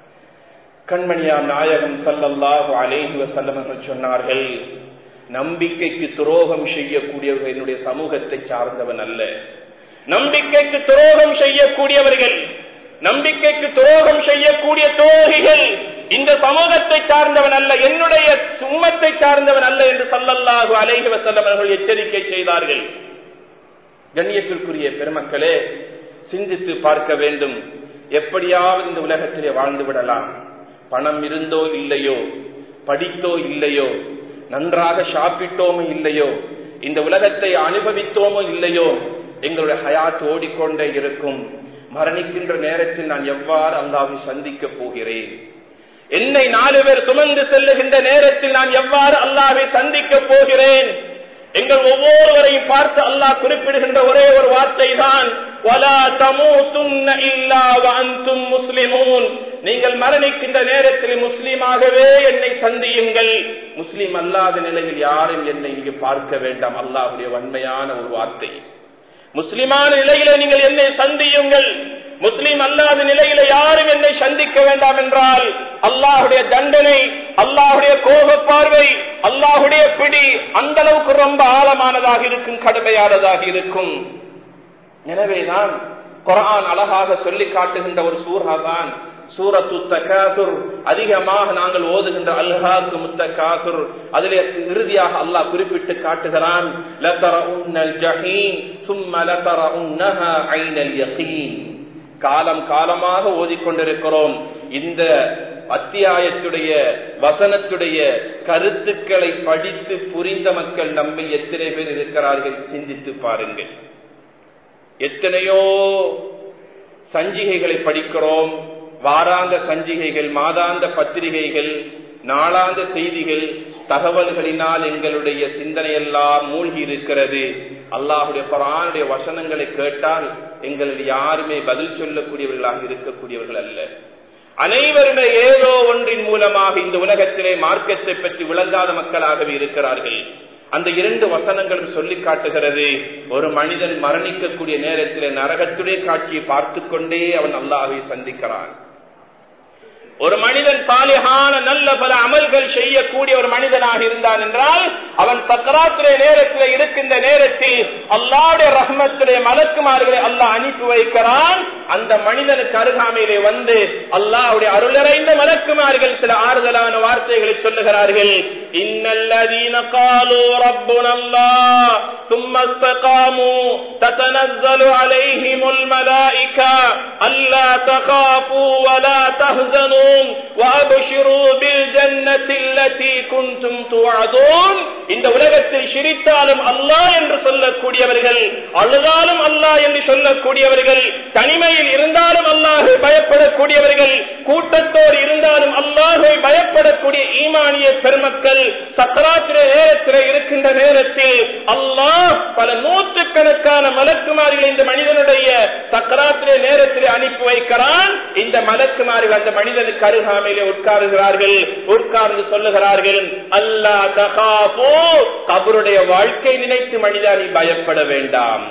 கண்மணியார் நாயகம் ஸல்லல்லாஹு அலைஹி வஸல்லம் அவர்கள் சொன்னார்கள், நம்பிக்கைக்கு துரோகம் செய்யக்கூடியவர்கள் என்னுடைய சமூகத்தை சார்ந்தவன் அல்ல. நம்பிக்கைக்கு துரோகம் செய்யக்கூடியவர்கள், நம்பிக்கைக்கு துரோகம் செய்யக்கூடிய துரோகிகள் இந்த சமூகத்தை சார்ந்தவன் அல்ல, என்னுடைய உம்மத்தை சார்ந்தவன் அல்ல என்று ஸல்லல்லாஹு அலைஹி வஸல்லம் அவர்கள் எச்சரிக்கை செய்தார்கள். கண்ணியத்திற்குரிய பெருமக்களே, சிந்தித்து பார்க்க வேண்டும். எப்படியாவது இந்த உலகத்திலே வாழ்ந்து விடலாம். பணம் இருந்தோ இல்லையோ, படித்தோ இல்லையோ, நன்றாக சாப்பிட்டோமோ இல்லையோ, இந்த உலகத்தை அனுபவித்தோமோ இல்லையோ, எங்களுடைய ஹயாத் ஓடிக்கொண்டே இருக்கும். மரணிக்கின்ற நேரத்தில் நான் எவ்வாறு அல்லாஹ்வை சந்திக்க போகிறேன்? என்னை நாலு பேர் சுமந்து செல்லுகின்ற நேரத்தில் நான் எவ்வாறு அல்லாஹ்வை சந்திக்க போகிறேன்? எங்கள் ஒவ்வொருவரையும் பார்த்து அல்லாஹ் குறிப்பிடுகின்ற ஒரே ஒரு வார்த்தை தான், வலா தமூதுன்ன இல்லா வஅன்தும் முஸ்லிமூன். நீங்கள் மரணிக்கின்ற நேரத்தில் முஸ்லீமாகவே என்னை சந்தியுங்கள். முஸ்லீம் அல்லாத நிலையில் யாரும் என்னை இங்கு பார்க்க வேண்டாம். அல்லாஹ்வுடைய வன்மையான ஒரு வார்த்தை. முஸ்லிமான நிலையில நீங்கள் என்னை சந்தியுங்கள். முஸ்லிம் அல்லாத நிலையில யாரும் என்னை சந்திக்க வேண்டாம் என்றால் அல்லாஹுடைய தண்டனை, அல்லாஹுடைய கோப பார்வை, அல்லாஹுடைய பிடி அந்த அளவுக்கு ரொம்ப ஆழமானதாக இருக்கும், கடுமையானதாக இருக்கும். எனவேதான் குர்ஆன் அழகாக சொல்லி காட்டுகின்ற ஒரு சூரா தான் சூரத்து தகாசுர் அதிகமாக நாங்கள் ஓதுகின்ற அல்ஹாக்கும் தகாசுர் அதிலே இறுதியாக அல்லாஹ் குறிப்பிட்டு காட்டுகிறான் லதரஉன்னல் ஜஹீம் சும்ம லதரஉன்னஹா ஐனல் யகீன். காலம் காலமாக ஓதிக்கொண்டிருக்கிறோம். இந்த அத்தியாயத்துடைய வசனத்துடைய கருத்துக்களை படித்து புரிந்த மக்கள் நம்மில் எத்தனை பேர் இருக்கிறார்கள் சிந்தித்து பாருங்கள். எத்தனையோ சஞ்சிகைகளை படிக்கிறோம். வாராந்த சஞ்சிகைகள், மாதாந்த பத்திரிகைகள், நாளாந்த செய்திகள், தகவல்களினால் எங்களுடைய சிந்தனையெல்லாம் மூழ்கி இருக்கிறது. அல்லாஹுடைய குர்ஆனுடைய வசனங்களை கேட்டால் எங்களுடைய யாருமே பதில் சொல்லக்கூடியவர்களாக இருக்கக்கூடியவர்கள் அல்ல. அனைவருமே ஏதோ ஒன்றின் மூலமாக இந்த உலகத்திலே மார்க்கத்தை பற்றி விளங்காத மக்களாகவே இருக்கிறார்கள். அந்த இரண்டு வசனங்களும் சொல்லி காட்டுகிறது, ஒரு மனிதன் மரணிக்கக்கூடிய நேரத்தில் நரகத்துடைய காட்சியை பார்த்து கொண்டே அவன் அல்லாஹ்வை சந்திக்கிறான். ஒரு மனிதன் சாலிஹான நல்ல பல அமல்கள் செய்யக்கூடிய ஒரு மனிதனாக இருந்தான் என்றால் அவன் சக்கராத்துடைய நேரத்தில் இருக்கின்ற நேரத்தில் அல்லாஹ்வுடைய ரஹ்மத்துடைய மலக்குமார்களை அல்லாஹ் அனுப்பி வைக்கிறான். அந்த மனிதனுக்கு அருகாமையிலே வந்து அல்லாஹ்வுடைய அருளறைந்த மலக்குமார்கள் சில ஆறுதலான வார்த்தைகளை சொல்லுகிறார்கள். இன்னல்லதீன காலூ ரப்புனல்லாஹ் சும்ம இஸ்தகாமூ ததனஸ்ஸலு அலைஹிமுல் மலாயிகா அல்லா தகாஃபூ வலா தஹ்ஸனூ وَأَبْشِرُوا بِالْجَنَّةِ الَّتِي كُنْتُمْ تُوعَدُونَ. இந்த உலகத்தில் சிரித்தாலும் அல்லாஹ் என்று சொல்லக்கூடியவர்கள், அழுதாலும் அல்லாஹ் என்று சொல்லக்கூடியவர்கள், தனிமையில் இருந்தாலும் அல்லாஹ்வை பயப்படக்கூடியவர்கள், கூட்டத்தோடு இருந்தாலும் அல்லாஹ்வை பயப்படக்கூடிய ஈமானிய பெருமக்கள் சக்கராத்துடைய நேரத்தில் இருக்கின்ற நேரத்தில் அல்லாஹ் பல நூற்றுக்கணக்கான மலக்குமார்கள் இந்த மனிதனுடைய சக்கராத்துடைய நேரத்தில் அனுப்பி வைக்கிறான். இந்த மலக்குமார்கள் அந்த மனிதனுக்கு அருகாமையிலே உட்காருகிறார்கள். உட்கார்ந்து சொல்லுகிறார்கள், அல்லா தகாஃபூ, கபருடைய வாழ்க்கை நினைத்து மனிதா நீ பயப்பட வேண்டாம்.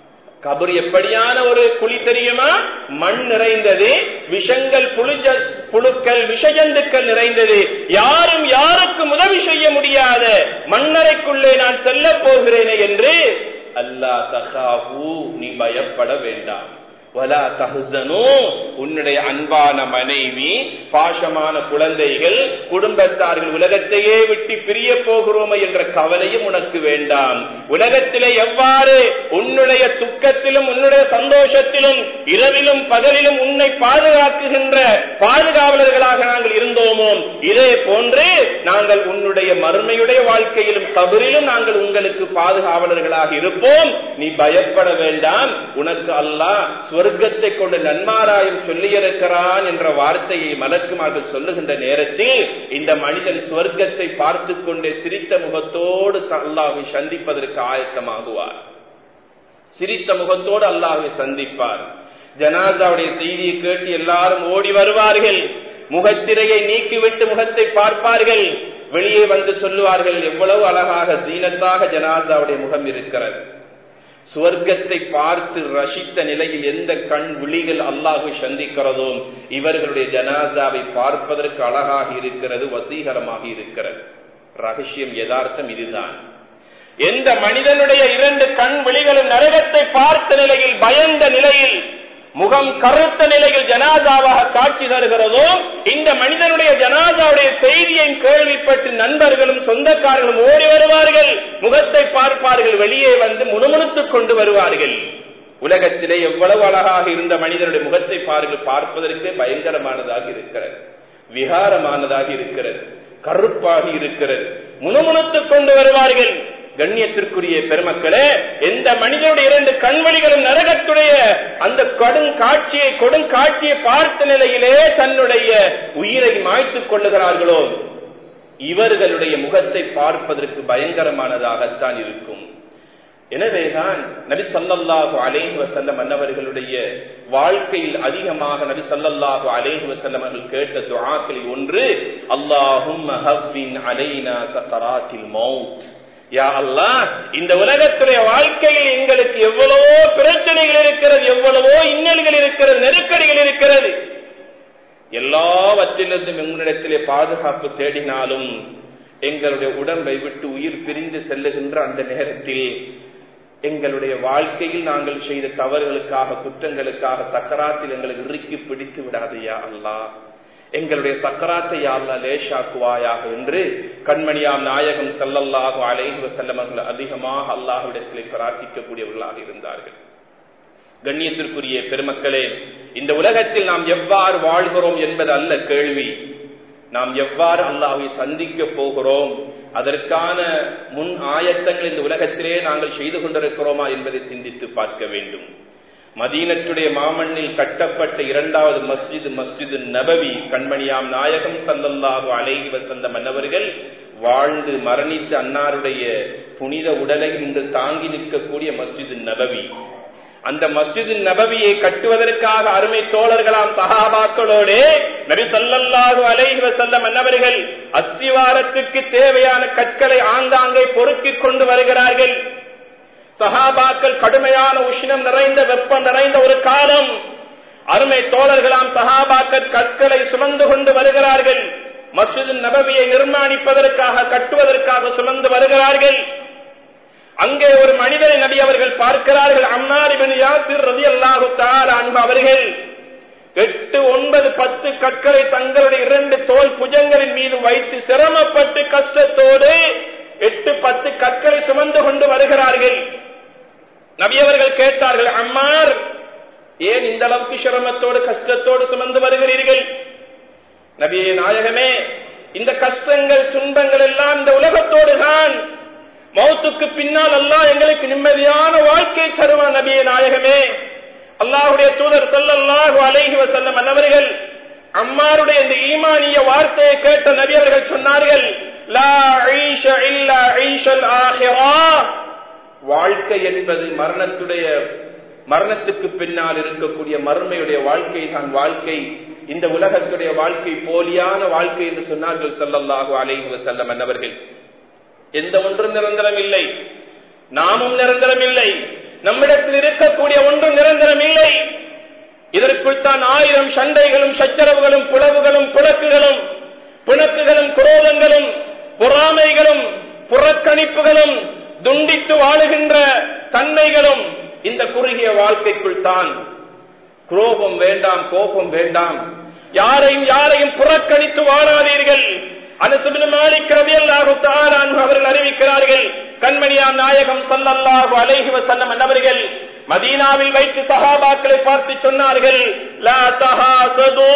கபர் எப்படியான ஒரு குழி தெரியுமா? மண் நிறைந்தது, விஷங்கள், புழுக்கள், விஷஜந்துக்கள் நிறைந்தது. யாரும் யாருக்கும் உதவி செய்ய முடியாத மண்ணறைக்குள்ளே நான் செல்ல போகிறேனே என்று அல்லா தகாஃபூ, நீ பயப்பட வேண்டாம். வலா தஹ்ஸனூ, உன்னுடைய அன்பான மனைவி, பாசமான குழந்தைகள், குடும்பத்தார்கள் உலகத்தையே விட்டு பிரிய போகிறோமே என்ற கவலையும் உனக்கு வேண்டாம். உலகத்திலே எவ்வாறு உன்னுடைய துக்கத்திலும் உன்னுடைய சந்தோஷத்திலும் இரவிலும் பகலிலும் உன்னை பாதுகாக்குகின்ற பாதுகாவலர்களாக நாங்கள் இருந்தோமோ இதே போன்று நாங்கள் உன்னுடைய மறுமையுடைய வாழ்க்கையிலும் கபரிலும் நாங்கள் உங்களுக்கு பாதுகாவலர்களாக இருப்போம். நீ பயப்பட வேண்டாம். உனக்கு அல்லாஹ் சொர்க்கத்தை கொண்டு நன்மாராயம் சொல்லியிருக்கிறான் என்ற வார்த்தையை மலக்குமார்கள் சொல்லுகின்ற நேரத்தில் இந்த மனிதன் சொர்க்கத்தை பார்த்து கொண்டே சிரித்த முகத்தோடு அல்லாஹ்வை சந்திப்பதற்கு ஆயத்தமாகுவார். சிரித்த முகத்தோடு அல்லாஹ்வை சந்திப்பார். ஜனாசாவுடைய செய்தியை கேட்டு எல்லாரும் ஓடி வருவார்கள். முகத்திரையை நீக்கிவிட்டு முகத்தை பார்ப்பார்கள். வெளியே வந்து சொல்லுவார்கள், எவ்வளவு அழகாக ஜீனத்தாக ஜனாசாவுடைய முகம் இருக்கிறது. சுவர்க்கத்தை பார்த்து ரசித்த நிலையில் எந்த கண் விழிகள் அல்லாஹ்வை சந்திக்கிறதோ இவர்களுடைய ஜனாசாவை பார்ப்பதற்கு அழகாக இருக்கிறது, வசீகரமாக இருக்கிறது. ரகசியம், யதார்த்தம் இதுதான். எந்த மனிதனுடைய இரண்டு கண் விழிகளும் நரகத்தை பார்த்த நிலையில், பயந்த நிலையில், முகம் கருத்த நிலையில் ஜனாசாவாக காட்சி தருகிறதோ இந்த மனிதனுடைய ஜனாசாவுடைய செய்தியை கேள்விப்பட்டு நண்பர்களும் சொந்தக்காரர்களும் ஓடி வருவார்கள். முகத்தை பார்ப்பார்கள். வெளியே வந்து முணுமுணுத்துக் கொண்டு வருவார்கள். உலகத்திலே எவ்வளவு அழகாக இருந்த மனிதனுடைய முகத்தை பாருங்கள், பார்ப்பதற்கு பயங்கரமானதாக இருக்கிறது, விகாரமானதாக இருக்கிறது, கருப்பாகி இருக்கிறது. முணுமுணுத்துக் கொண்டு வருவார்கள். கண்ணியத்திற்குரிய பெருமக்களே, எந்த மனிதனுடைய இரண்டு கண்வழிகளும் நரகத்துடைய அந்த கடும் காட்சியை கொடும் காட்சியை பார்த்த நிலையிலே தன்னுடைய உயிரை மாய்த்துக் கொள்ளுகிறார்களோ இவர்களுடைய முகத்தை பார்ப்பதற்கு பயங்கரமானதாகத்தான் இருக்கும். எனவேதான் நபி ஸல்லல்லாஹு அலைஹி வஸல்லம் அன்னவர்களுடைய வாழ்க்கையில் அதிகமாக நபி ஸல்லல்லாஹு அலைஹி வஸல்லம் அவர்கள் கேட்ட துஆக்களில் ஒன்று, அல்லாஹும்ம ஹவ்வின் அலைனா ஸகராத்தில் மௌத். யா அல்லாஹ், இந்த உலகத்துடைய வாழ்க்கையில் எங்களுக்கு எவ்வளவோ பிரச்சனைகள் இருக்கிறது, எவ்வளவோ இன்னல்கள் இருக்கிறது, நெருக்கடிகள் இருக்கிறது. எல்லாவற்றிலிருந்தும் எங்களிடத்திலே பாதுகாப்பு தேடினாலும் எங்களுடைய உடம்பை விட்டு உயிர் பிரிந்து செல்லுகின்ற அந்த நேரத்தில் எங்களுடைய வாழ்க்கையில் நாங்கள் செய்த தவறுகளுக்காக குற்றங்களுக்காக சக்கராத்தில் எங்களுக்கு இறுக்கி பிடித்து விடாதையா அல்லாஹ், எங்களுடைய சக்கராத்தை யா அல்லாஹ் லேசாக்குவாயாக என்று கண்மணியாம் நாயகம் ஸல்லல்லாஹு அலைஹி வஸல்லம் அவர்கள் அதிகமாக அல்லாஹ்விடத்திலே பிரார்த்திக்கக்கூடியவர்களாக இருந்தார்கள். கண்ணியத்திற்குரிய பெருமக்களே, இந்த உலகத்தில் நாம் எவ்வாறு வாழ்கிறோம் என்பது அல்ல கேள்வி, நாம் எவ்வாறு அல்லாஹ்வை சந்திக்க போகிறோம், அதற்கான முன் ஆயத்தங்கள் இந்த உலகத்திலே நாங்கள் செய்து கொண்டிருக்கிறோமா என்பதை சிந்தித்து பார்க்க வேண்டும். மதீனத்துடைய மாமண்ணில் கட்டப்பட்ட இரண்டாவது மஸ்ஜித் மஸ்ஜிது நபவி கண்மணியாம் நாயகம் ஸல்லல்லாஹு அலைஹி வஸல்லம் மன்னவர்கள் வாழ்ந்து மரணித்த அன்னாருடைய புனித உடலை இன்று தாங்கி நிற்கக்கூடிய மஸ்ஜிது நபவி. அந்த மஸ்ஜிது நபவியை கட்டுவதற்காக அருமை தோழர்களாம் சஹாபாக்களோடு நபி ஸல்லல்லாஹு அலைஹி வஸல்லம் மன்னவர்கள் அஸ்திவாரத்துக்கு தேவையான கற்களை ஆங்காங்கே பொறுக்கிக் கொண்டு வருகிறார்கள். சஹாபாக்கள் கடுமையான உஷ்ணம் நிறைந்த வெப்பம் நிறைந்த ஒரு காலம், அருமை தோழர்களாம் சஹாபாக்கள் கற்களை சுமந்து கொண்டு வருகிறார்கள். மஸ்ஜிது நபவியை நிர்மாணிப்பதற்காக கட்டுவதற்காக சுமந்து வருகிறார்கள். அங்கே ஒரு மனிதரை நபி அவர்கள் பார்க்கிறார்கள். அம்மார் இப்னு யாசிர் ரலியல்லாஹு தஆலா அன்ஹு அவர்கள் எட்டு ஒன்பது பத்து கற்களை தங்களுடைய இரண்டு தோல் புஜங்களின் மீது வைத்து சிரமப்பட்டு கஷ்டத்தோடு எட்டு பத்து கற்களை சுமந்து கொண்டு வருகிறார்கள். நபி அவர்கள் கேட்டார்கள், அம்மார், ஏன் இந்த அளவுக்கு சிரமத்தோடு கஷ்டத்தோடு சுமந்து வருகிறீர்கள்? நபியே நாயகமே, இந்த கஷ்டங்கள் துன்பங்கள் எல்லாம் இந்த உலகத்தோடு தான், மௌத்துக்கு பின்னால் அல்லாஹ் எங்களுக்கு நிம்மதியான வாழ்க்கை தருவான். நபியே நாயகமே, அல்லாஹ்வுடைய தூதர் ஸல்லல்லாஹு அலைஹி வஸல்லம் அவர்கள் அம்மாருடைய இந்த ஈமானிய வார்த்தையை கேட்ட நபி அவர்கள் சொன்னார்கள், லா ஈஷ இல்லா ஈஷல் ஆஹிரா, வாழ்க்கை என்பது மரணத்துடைய மரணத்துக்கு பின்னால் இருக்கக்கூடிய மறுமையுடைய வாழ்க்கை தான் வாழ்க்கை. இந்த உலகத்துடைய வாழ்க்கை போலியான வாழ்க்கை என்று சொன்னார்கள் ஸல்லல்லாஹு அலைஹி வஸல்லம் அவர்கள். எந்த ஒன்றும் நிரந்தரம் இல்லை, நாமும் நிரந்தரம் இல்லை, நம்மிடத்தில் இருக்கக்கூடிய ஒன்றும் நிரந்தரம் இல்லை. இதற்குள் தான் ஆயிரம் சண்டைகளும் சச்சரவுகளும் புலவுகளும் புழக்குகளும் பிணக்குகளும் குரோதங்களும் பொறாமைகளும் புறக்கணிப்புகளும் துண்டித்து வாழுகின்ற தன்மைகளும் இந்த குறுகிய வாழ்க்கைக்குள் தான். குரோபம் வேண்டாம், கோபம் வேண்டாம், யாரையும் யாரையும் புறக்கணித்து வாழாதீர்கள். அனஸ் இப்னு மாலிக் ரலியல்லாஹு தஆலா அன்ஹு அவர்கள் அறிவிக்கிறார்கள், கண்மணியாம் நாயகம் ஸல்லல்லாஹு அலைஹி வஸல்லம் அவர்கள் மதீனாவில் வைத்து சஹாபாக்களை பார்த்து சொன்னார்கள், லா தஹாசது,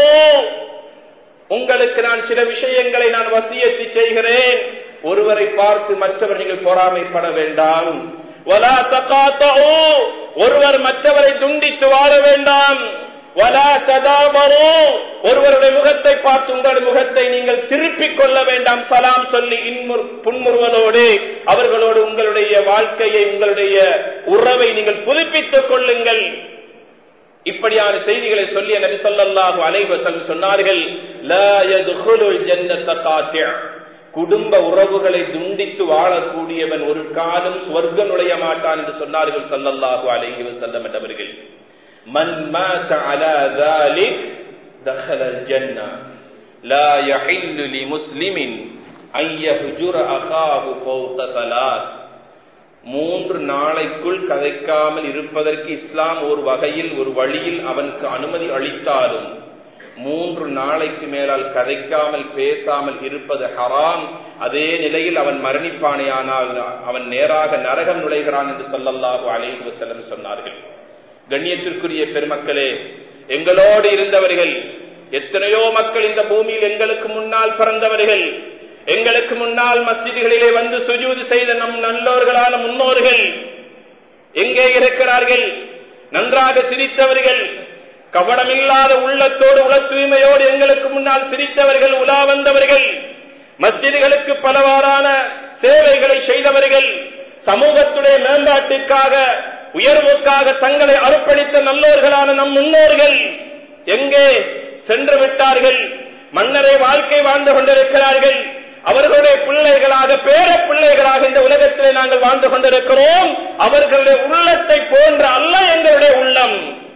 உங்களுக்கு நான் சில விஷயங்களை நான் வசியத்து செய்கிறேன். ஒருவரை பார்த்து மற்றவர் நீங்கள் பொறாமைப்பட வேண்டாம். வலா தகாதஉ, ஒருவர் மற்றவரை துண்டித்து வாழ வேண்டாம். வலா ததாபரு, ஒருவருடைய முகத்தை பார்த்து உங்களுடைய முகத்தை நீங்கள் திருப்பிக் கொள்ள வேண்டாம். சலாம் சொல்லி இன்முர் புன்முறுவலோடு அவர்களோடு உங்களுடைய வாழ்க்கையை உங்களுடைய உறவை நீங்கள் புதுப்பித்துக் கொள்ளுங்கள். இப்படியான செய்திகளை சொல்லிய நபி ஸல்லல்லாஹு அலைஹி வஸல்லம் சொன்னார்கள், லா யதுகுலுல் ஜன்னத காத்தி', குடும்ப உறவுகளை துண்டித்து வாழக்கூடியவன் ஒரு காலம் சுவர்க்கம் நுழைய மாட்டான் என்று சொன்னார்கள் ஸல்லல்லாஹு அலைஹி வஸல்லம் அவர்கள். மன் மாத அலா ذلك دخل الجنة لا يحل لمسلم أن يهجر أخاه فوق ثلاث. மூன்று நாளைக்குள் கதைக்காமல் இருப்பதற்கு இஸ்லாம் ஒரு வகையில் ஒரு வழியில் அவனுக்கு அனுமதி அளித்தாலும் மூன்று நாளைக்கு மேலால் கதைக்காமல் பேசாமல் இருப்பது ஹராம். அதே நிலையில் அவன் மரணிப்பானேயானால் அவன் நேராக நரகம் நுழைகிறான் என்று ஸல்லல்லாஹு அலைஹி வஸல்லம் சொன்னார்கள். கண்ணியத்திற்குரிய பெருமக்களே, எங்களோடு இருந்தவர்கள் எத்தனையோ மக்கள் இந்த பூமியில் எங்களுக்கு முன்னால் பிறந்தவர்கள், எங்களுக்கு முன்னால் மஸ்ஜிதுகளிலே வந்து சுஜூது செய்த நம் நல்லோர்களான முன்னோர்கள் எங்கே இருக்கிறார்கள்? நன்றாக சிரித்தவர்கள், கவனமில்லாத உள்ளத்தோடு உள தூய்மையோடு எங்களுக்கு முன்னால் சிரித்தவர்கள், உலா வந்தவர்கள், மஸ்ஜிதுகளுக்கு பலவாறான சேவைகளை செய்தவர்கள், சமூகத்துடைய மேம்பாட்டுக்காக உயர்வுக்காக தங்களை அர்ப்பணித்த நல்லோர்களான நம் முன்னோர்கள் எங்கே சென்று விட்டார்கள்? மன்னரை வாழ்க்கை வாழ்ந்து கொண்டிருக்கிறார்கள். அவர்களுடைய பிள்ளைகளாக பேர பிள்ளைகளாக இந்த உலகத்திலே நாங்கள் வாழ்ந்து கொண்டிருக்கிறோம். அவர்களுடைய உள்ளத்தை போன்ற அல்ல எங்களுடைய உள்ளம்.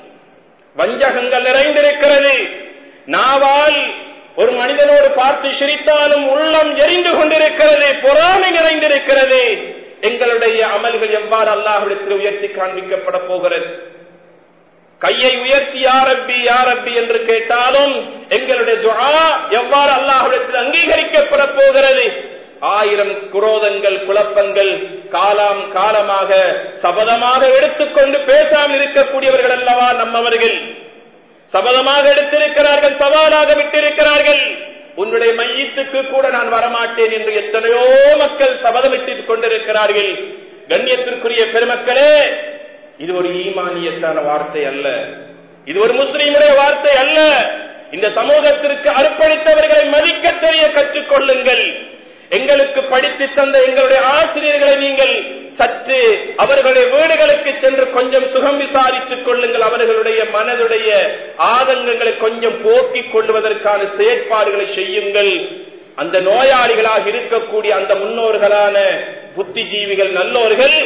வஞ்சகங்கள் நிறைந்திருக்கிறது. நாவால் ஒரு மனிதனோடு பார்த்து சிரித்தாலும் உள்ளம் எரிந்து கொண்டிருக்கிறது, பொறாமை நிறைந்திருக்கிறது. எங்களுடைய அமல்கள் எவ்வாறு அல்லாஹ்விடத்தில் உயர்த்தி காண்பிக்கப்பட போகிறது. கையை உயர்த்தி யா ரப்பி யா ரப்பி என்று கேட்டாலும் எங்களுடைய துஆ எவ்வாறு அல்லாஹ்விடத்தில் அங்கீகரிக்கப்பட போகிறது. ஆயிரம் குரோதங்கள் குழப்பங்கள் காலம் காலமாக சபதமாக எடுத்துக்கொண்டு பேசாமல் இருக்கக்கூடியவர்கள் அல்லவா நம்மவர்கள். சபதமாக எடுத்திருக்கிறார்கள், சவாலாக விட்டிருக்கிறார்கள். உன்னுடைய மையத்துக்கு கூட நான் வரமாட்டேன் என்று எத்தனையோ மக்கள் சபதமிட்டுக் கொண்டிருக்கிறார்கள். கண்ணியத்திற்குரிய பெருமக்களே, இது ஒரு ஈமானியத்தான வார்த்தை அல்ல, இது ஒரு முஸ்லிமுடைய வார்த்தை அல்ல. இந்த சமூகத்திற்கு அர்ப்பணித்தவர்களை மதிக்க தெரிய கற்றுக்கொள்ளுங்கள். எங்களுக்கு படித்து தந்த எங்களுடைய ஆசிரியர்களை நீங்கள் சற்று அவர்களுடைய வீடுகளுக்கு சென்று கொஞ்சம் சுகம் விசாரித்துக் கொள்ளுங்கள். அவர்களுடைய மனதுடைய ஆதங்கங்களை கொஞ்சம் போக்கிக் கொள்வதற்கான செயற்பாடுகளை செய்யுங்கள். அந்த நோயாளிகளாக இருக்கக்கூடிய அந்த முன்னோர்களான புத்திஜீவிகள் நல்லோர்கள்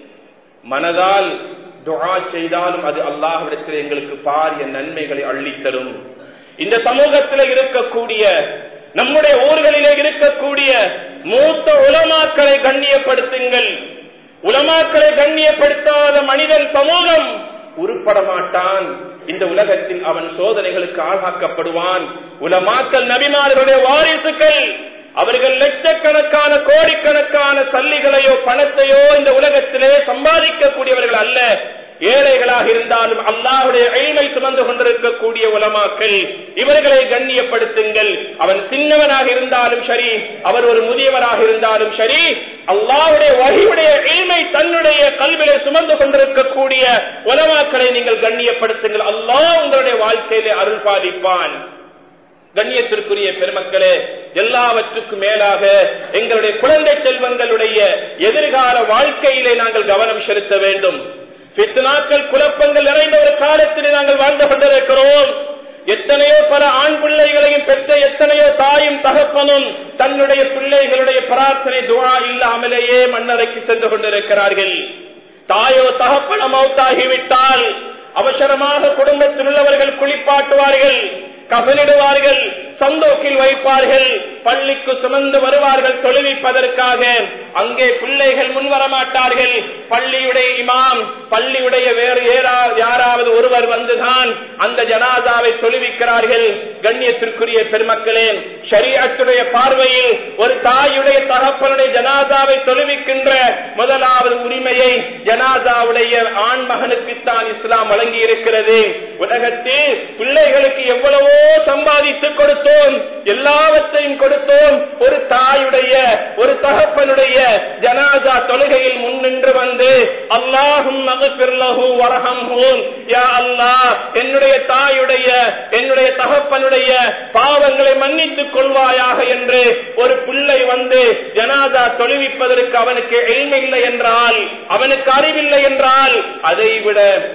மனதால் துஆ செய்தாலும் அது அல்லாஹ்விடத்தில் எங்களுக்கு பாரிய நன்மைகளை அள்ளித்தரும். இந்த சமூகத்தில் இருக்கக்கூடிய நம்முடைய ஊர்களிலே இருக்கக்கூடிய மூத்த உலமாக்களை கண்ணியப்படுத்துங்கள். உலமாக்களை கண்ணியப்படுத்தாத மனிதன் சமூகம் உருப்பட மாட்டான். இந்த உலகத்தில் அவன் சோதனைகளுக்கு ஆளாக்கப்படுவான். உலமாக்கள் நபிமார்களுடைய வாரிசுகள். அவர்கள் லட்சக்கணக்கான கோடிக்கணக்கான சல்லிகளையோ பணத்தையோ இந்த உலகத்திலே சம்பாதிக்கக்கூடியவர்கள் அல்ல. ஏழைகளாக இருந்தாலும் அல்லாஹ்வுடைய இல்மை சுமந்து கொண்டிருக்கக்கூடிய உலமாக்கள். இவர்களை கண்ணியப்படுத்துங்கள். அவன் சின்னவனாக இருந்தாலும் சரி, அவர் ஒரு முதியவராக இருந்தாலும் சரி, அல்லாஹ்வுடைய வஹீயுடைய இல்மை தன்னுடைய கல்விலே சுமந்து கொண்டிருக்கக்கூடிய உலமாக்களை நீங்கள் கண்ணியப்படுத்துங்கள். அல்லாஹ் உங்களுடைய வாழ்க்கையிலே அருள் பாலிப்பான். கண்ணியத்திற்குரிய பெருமக்களே, எல்லாவற்றுக்கும் மேலாக எங்களுடைய குழந்தை செல்வங்களுடைய எதிர்கால வாழ்க்கையிலே நாங்கள் கவனம் செலுத்த வேண்டும். பித்னாக்கள் குழப்பங்கள் நிறைந்த ஒரு காலத்தில் நாங்கள் வாழ்ந்து கொண்டிருக்கிறோம். எத்தனையோ பல ஆண் பிள்ளைகளையும் பெற்ற எத்தனையோ தாயும் தகப்பனும் தன்னுடைய பிள்ளைகளுடைய பிரார்த்தனை துஆ இல்லாமலேயே மண்ணறைக்கு சென்று கொண்டிருக்கிறார்கள். தாயோ தகப்பன மௌத்தாகிவிட்டால் அவசரமாக குடும்பத்தில் உள்ளவர்கள் குளிப்பாட்டுவார்கள், கபனிடுவார்கள், சந்தோக்கில் வைப்பார்கள், பள்ளிக்கு சுமந்து வருவார்கள் தொழுவிப்பதற்காக. அங்கே பிள்ளைகள் முன்வர மாட்டார்கள். பள்ளியுடைய இமாம், பள்ளியுடைய வேறு யாராவது ஒருவர் வந்துதான் அந்த ஜனாதாவை தொழுவிக்கிறார்கள். கண்ணியத்திற்குரிய பெருமக்களே, ஷரீஅத்துடைய பார்வையில் ஒரு தாயுடைய தகப்பனுடைய ஜனாதாவை தொழுவிக்கின்ற முதலாவது உரிமையை ஜனாதாவுடைய ஆண் மகனுக்குத்தான் இஸ்லாம் வழங்கி இருக்கிறது. உலகத்தில் பிள்ளைகளுக்கு எவ்வளவோ சம்பாதித்து கொடுத்தோம், எல்லாவற்றையும் கொடுத்தோம். ஒரு தாயுடைய ஒரு தகப்பனுடைய ஜனாசா தொழுகையில் முன்னின்று வந்து அல்லாஹும் மக்ஃபிர் லஹு வர்ஹம்ஹு, யா அல்லாஹ் என்னுடைய தாயுடைய என்னுடைய தகப்பனுடைய பாவங்களை மன்னித்துக் கொள்வாயாக என்று ஒரு பிள்ளை வந்து ஜனாசா தொழுவிப்பதற்கு அவனுக்கு இல்மு இல்லை என்றால், அவனுக்கு அறிவில்லை என்றால், அதைவிட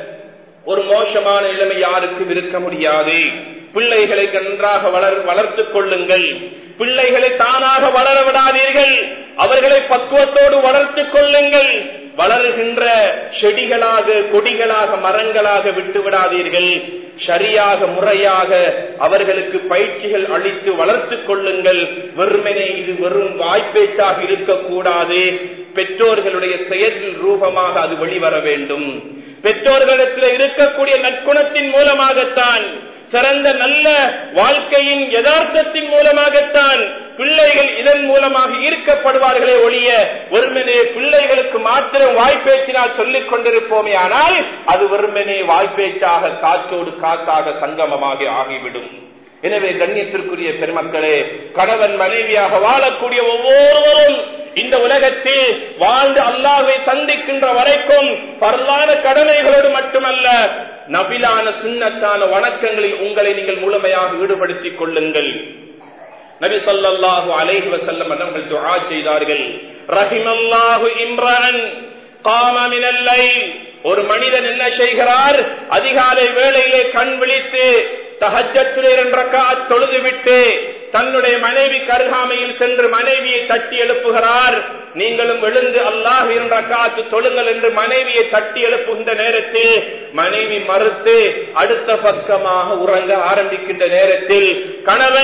ஒரு மோசமான நிலைமை யாருக்கும் இருக்க முடியாது. பிள்ளைகளை நன்றாக வளர் வளர்த்துக் கொள்ளுங்கள். பிள்ளைகளை தானாக வளர விடாதீர்கள். அவர்களை பக்குவத்தோடு வளர்த்துக் கொள்ளுங்கள். வளர்கின்ற செடிகளாக கொடிகளாக மரங்களாக விட்டு விடாதீர்கள். சரியாக முறையாக அவர்களுக்கு பயிற்சிகள் அளித்து வளர்த்துக் கொள்ளுங்கள். வெறுமனே இது வெறும் வாய்ப்பேச்சாக இருக்கக்கூடாது. பெற்றோர்களுடைய செயல் ரூபமாக அது வெளிவர வேண்டும். பெற்றோர்களிடத்தில் இருக்கக்கூடிய நற்குணத்தின் மூலமாகத்தான், சிறந்த நல்ல வாழ்க்கையின் யதார்த்தத்தின் மூலமாகத்தான் பிள்ளைகள் இதன் மூலமாக ஈர்க்கப்படுவார்களே ஒழிய வெறுமனே பிள்ளைகளுக்கு மாத்திரம் வாய்ப்பேச்சினால் சொல்லிக் கொண்டிருப்போமே ஆனால் அது வெறுமனே வாய்ப்பேச்சாக காற்றோடு காத்தாக சங்கமமாக ஆகிவிடும். எனவே கண்ணியத்திற்குரிய பெருமக்களே, கணவன் மனைவியாக வாழக்கூடிய ஒவ்வொருவரும் இந்த உலகத்தில் வாழ்ந்து அல்லாஹ்வை சந்திக்கின்ற வரைக்கும் பரலான கடமைகளோடு மட்டுமல்ல, நபிலான சுன்னத்தான வணக்கங்களில் உங்களை நீங்கள் முழுமையாக ஈடுபடுத்திக் கொள்ளுங்கள். நபி ஸல்லல்லாஹு அலைஹி வஸல்லம் அவர்கள் துஆ செய்தார்கள், ரஹிமல்லாஹு இம்ரான் காம மினல் லைல். ஒரு மனிதன் என்ன செய்கிறார்? அதிகாலை வேளையிலே கண் விழித்து தஹஜ்ஜுல் இரண்டு ரக்அத் தொழுதுவிட்டு தன்னுடைய மனைவி கருகாமையில் சென்று மனைவியை தட்டி எழுப்புகிறார். நீங்களும் எழுந்து அல்லாஹ் இரண்டு ரக்அத் தொழுங்கள் என்று மனைவியை தட்டி எழுப்புகின்ற நேரத்தில் மனைவி மறுத்து அடுத்த பக்கமாக உறங்க ஆரம்பிக்கின்ற நேரத்தில் கணவன்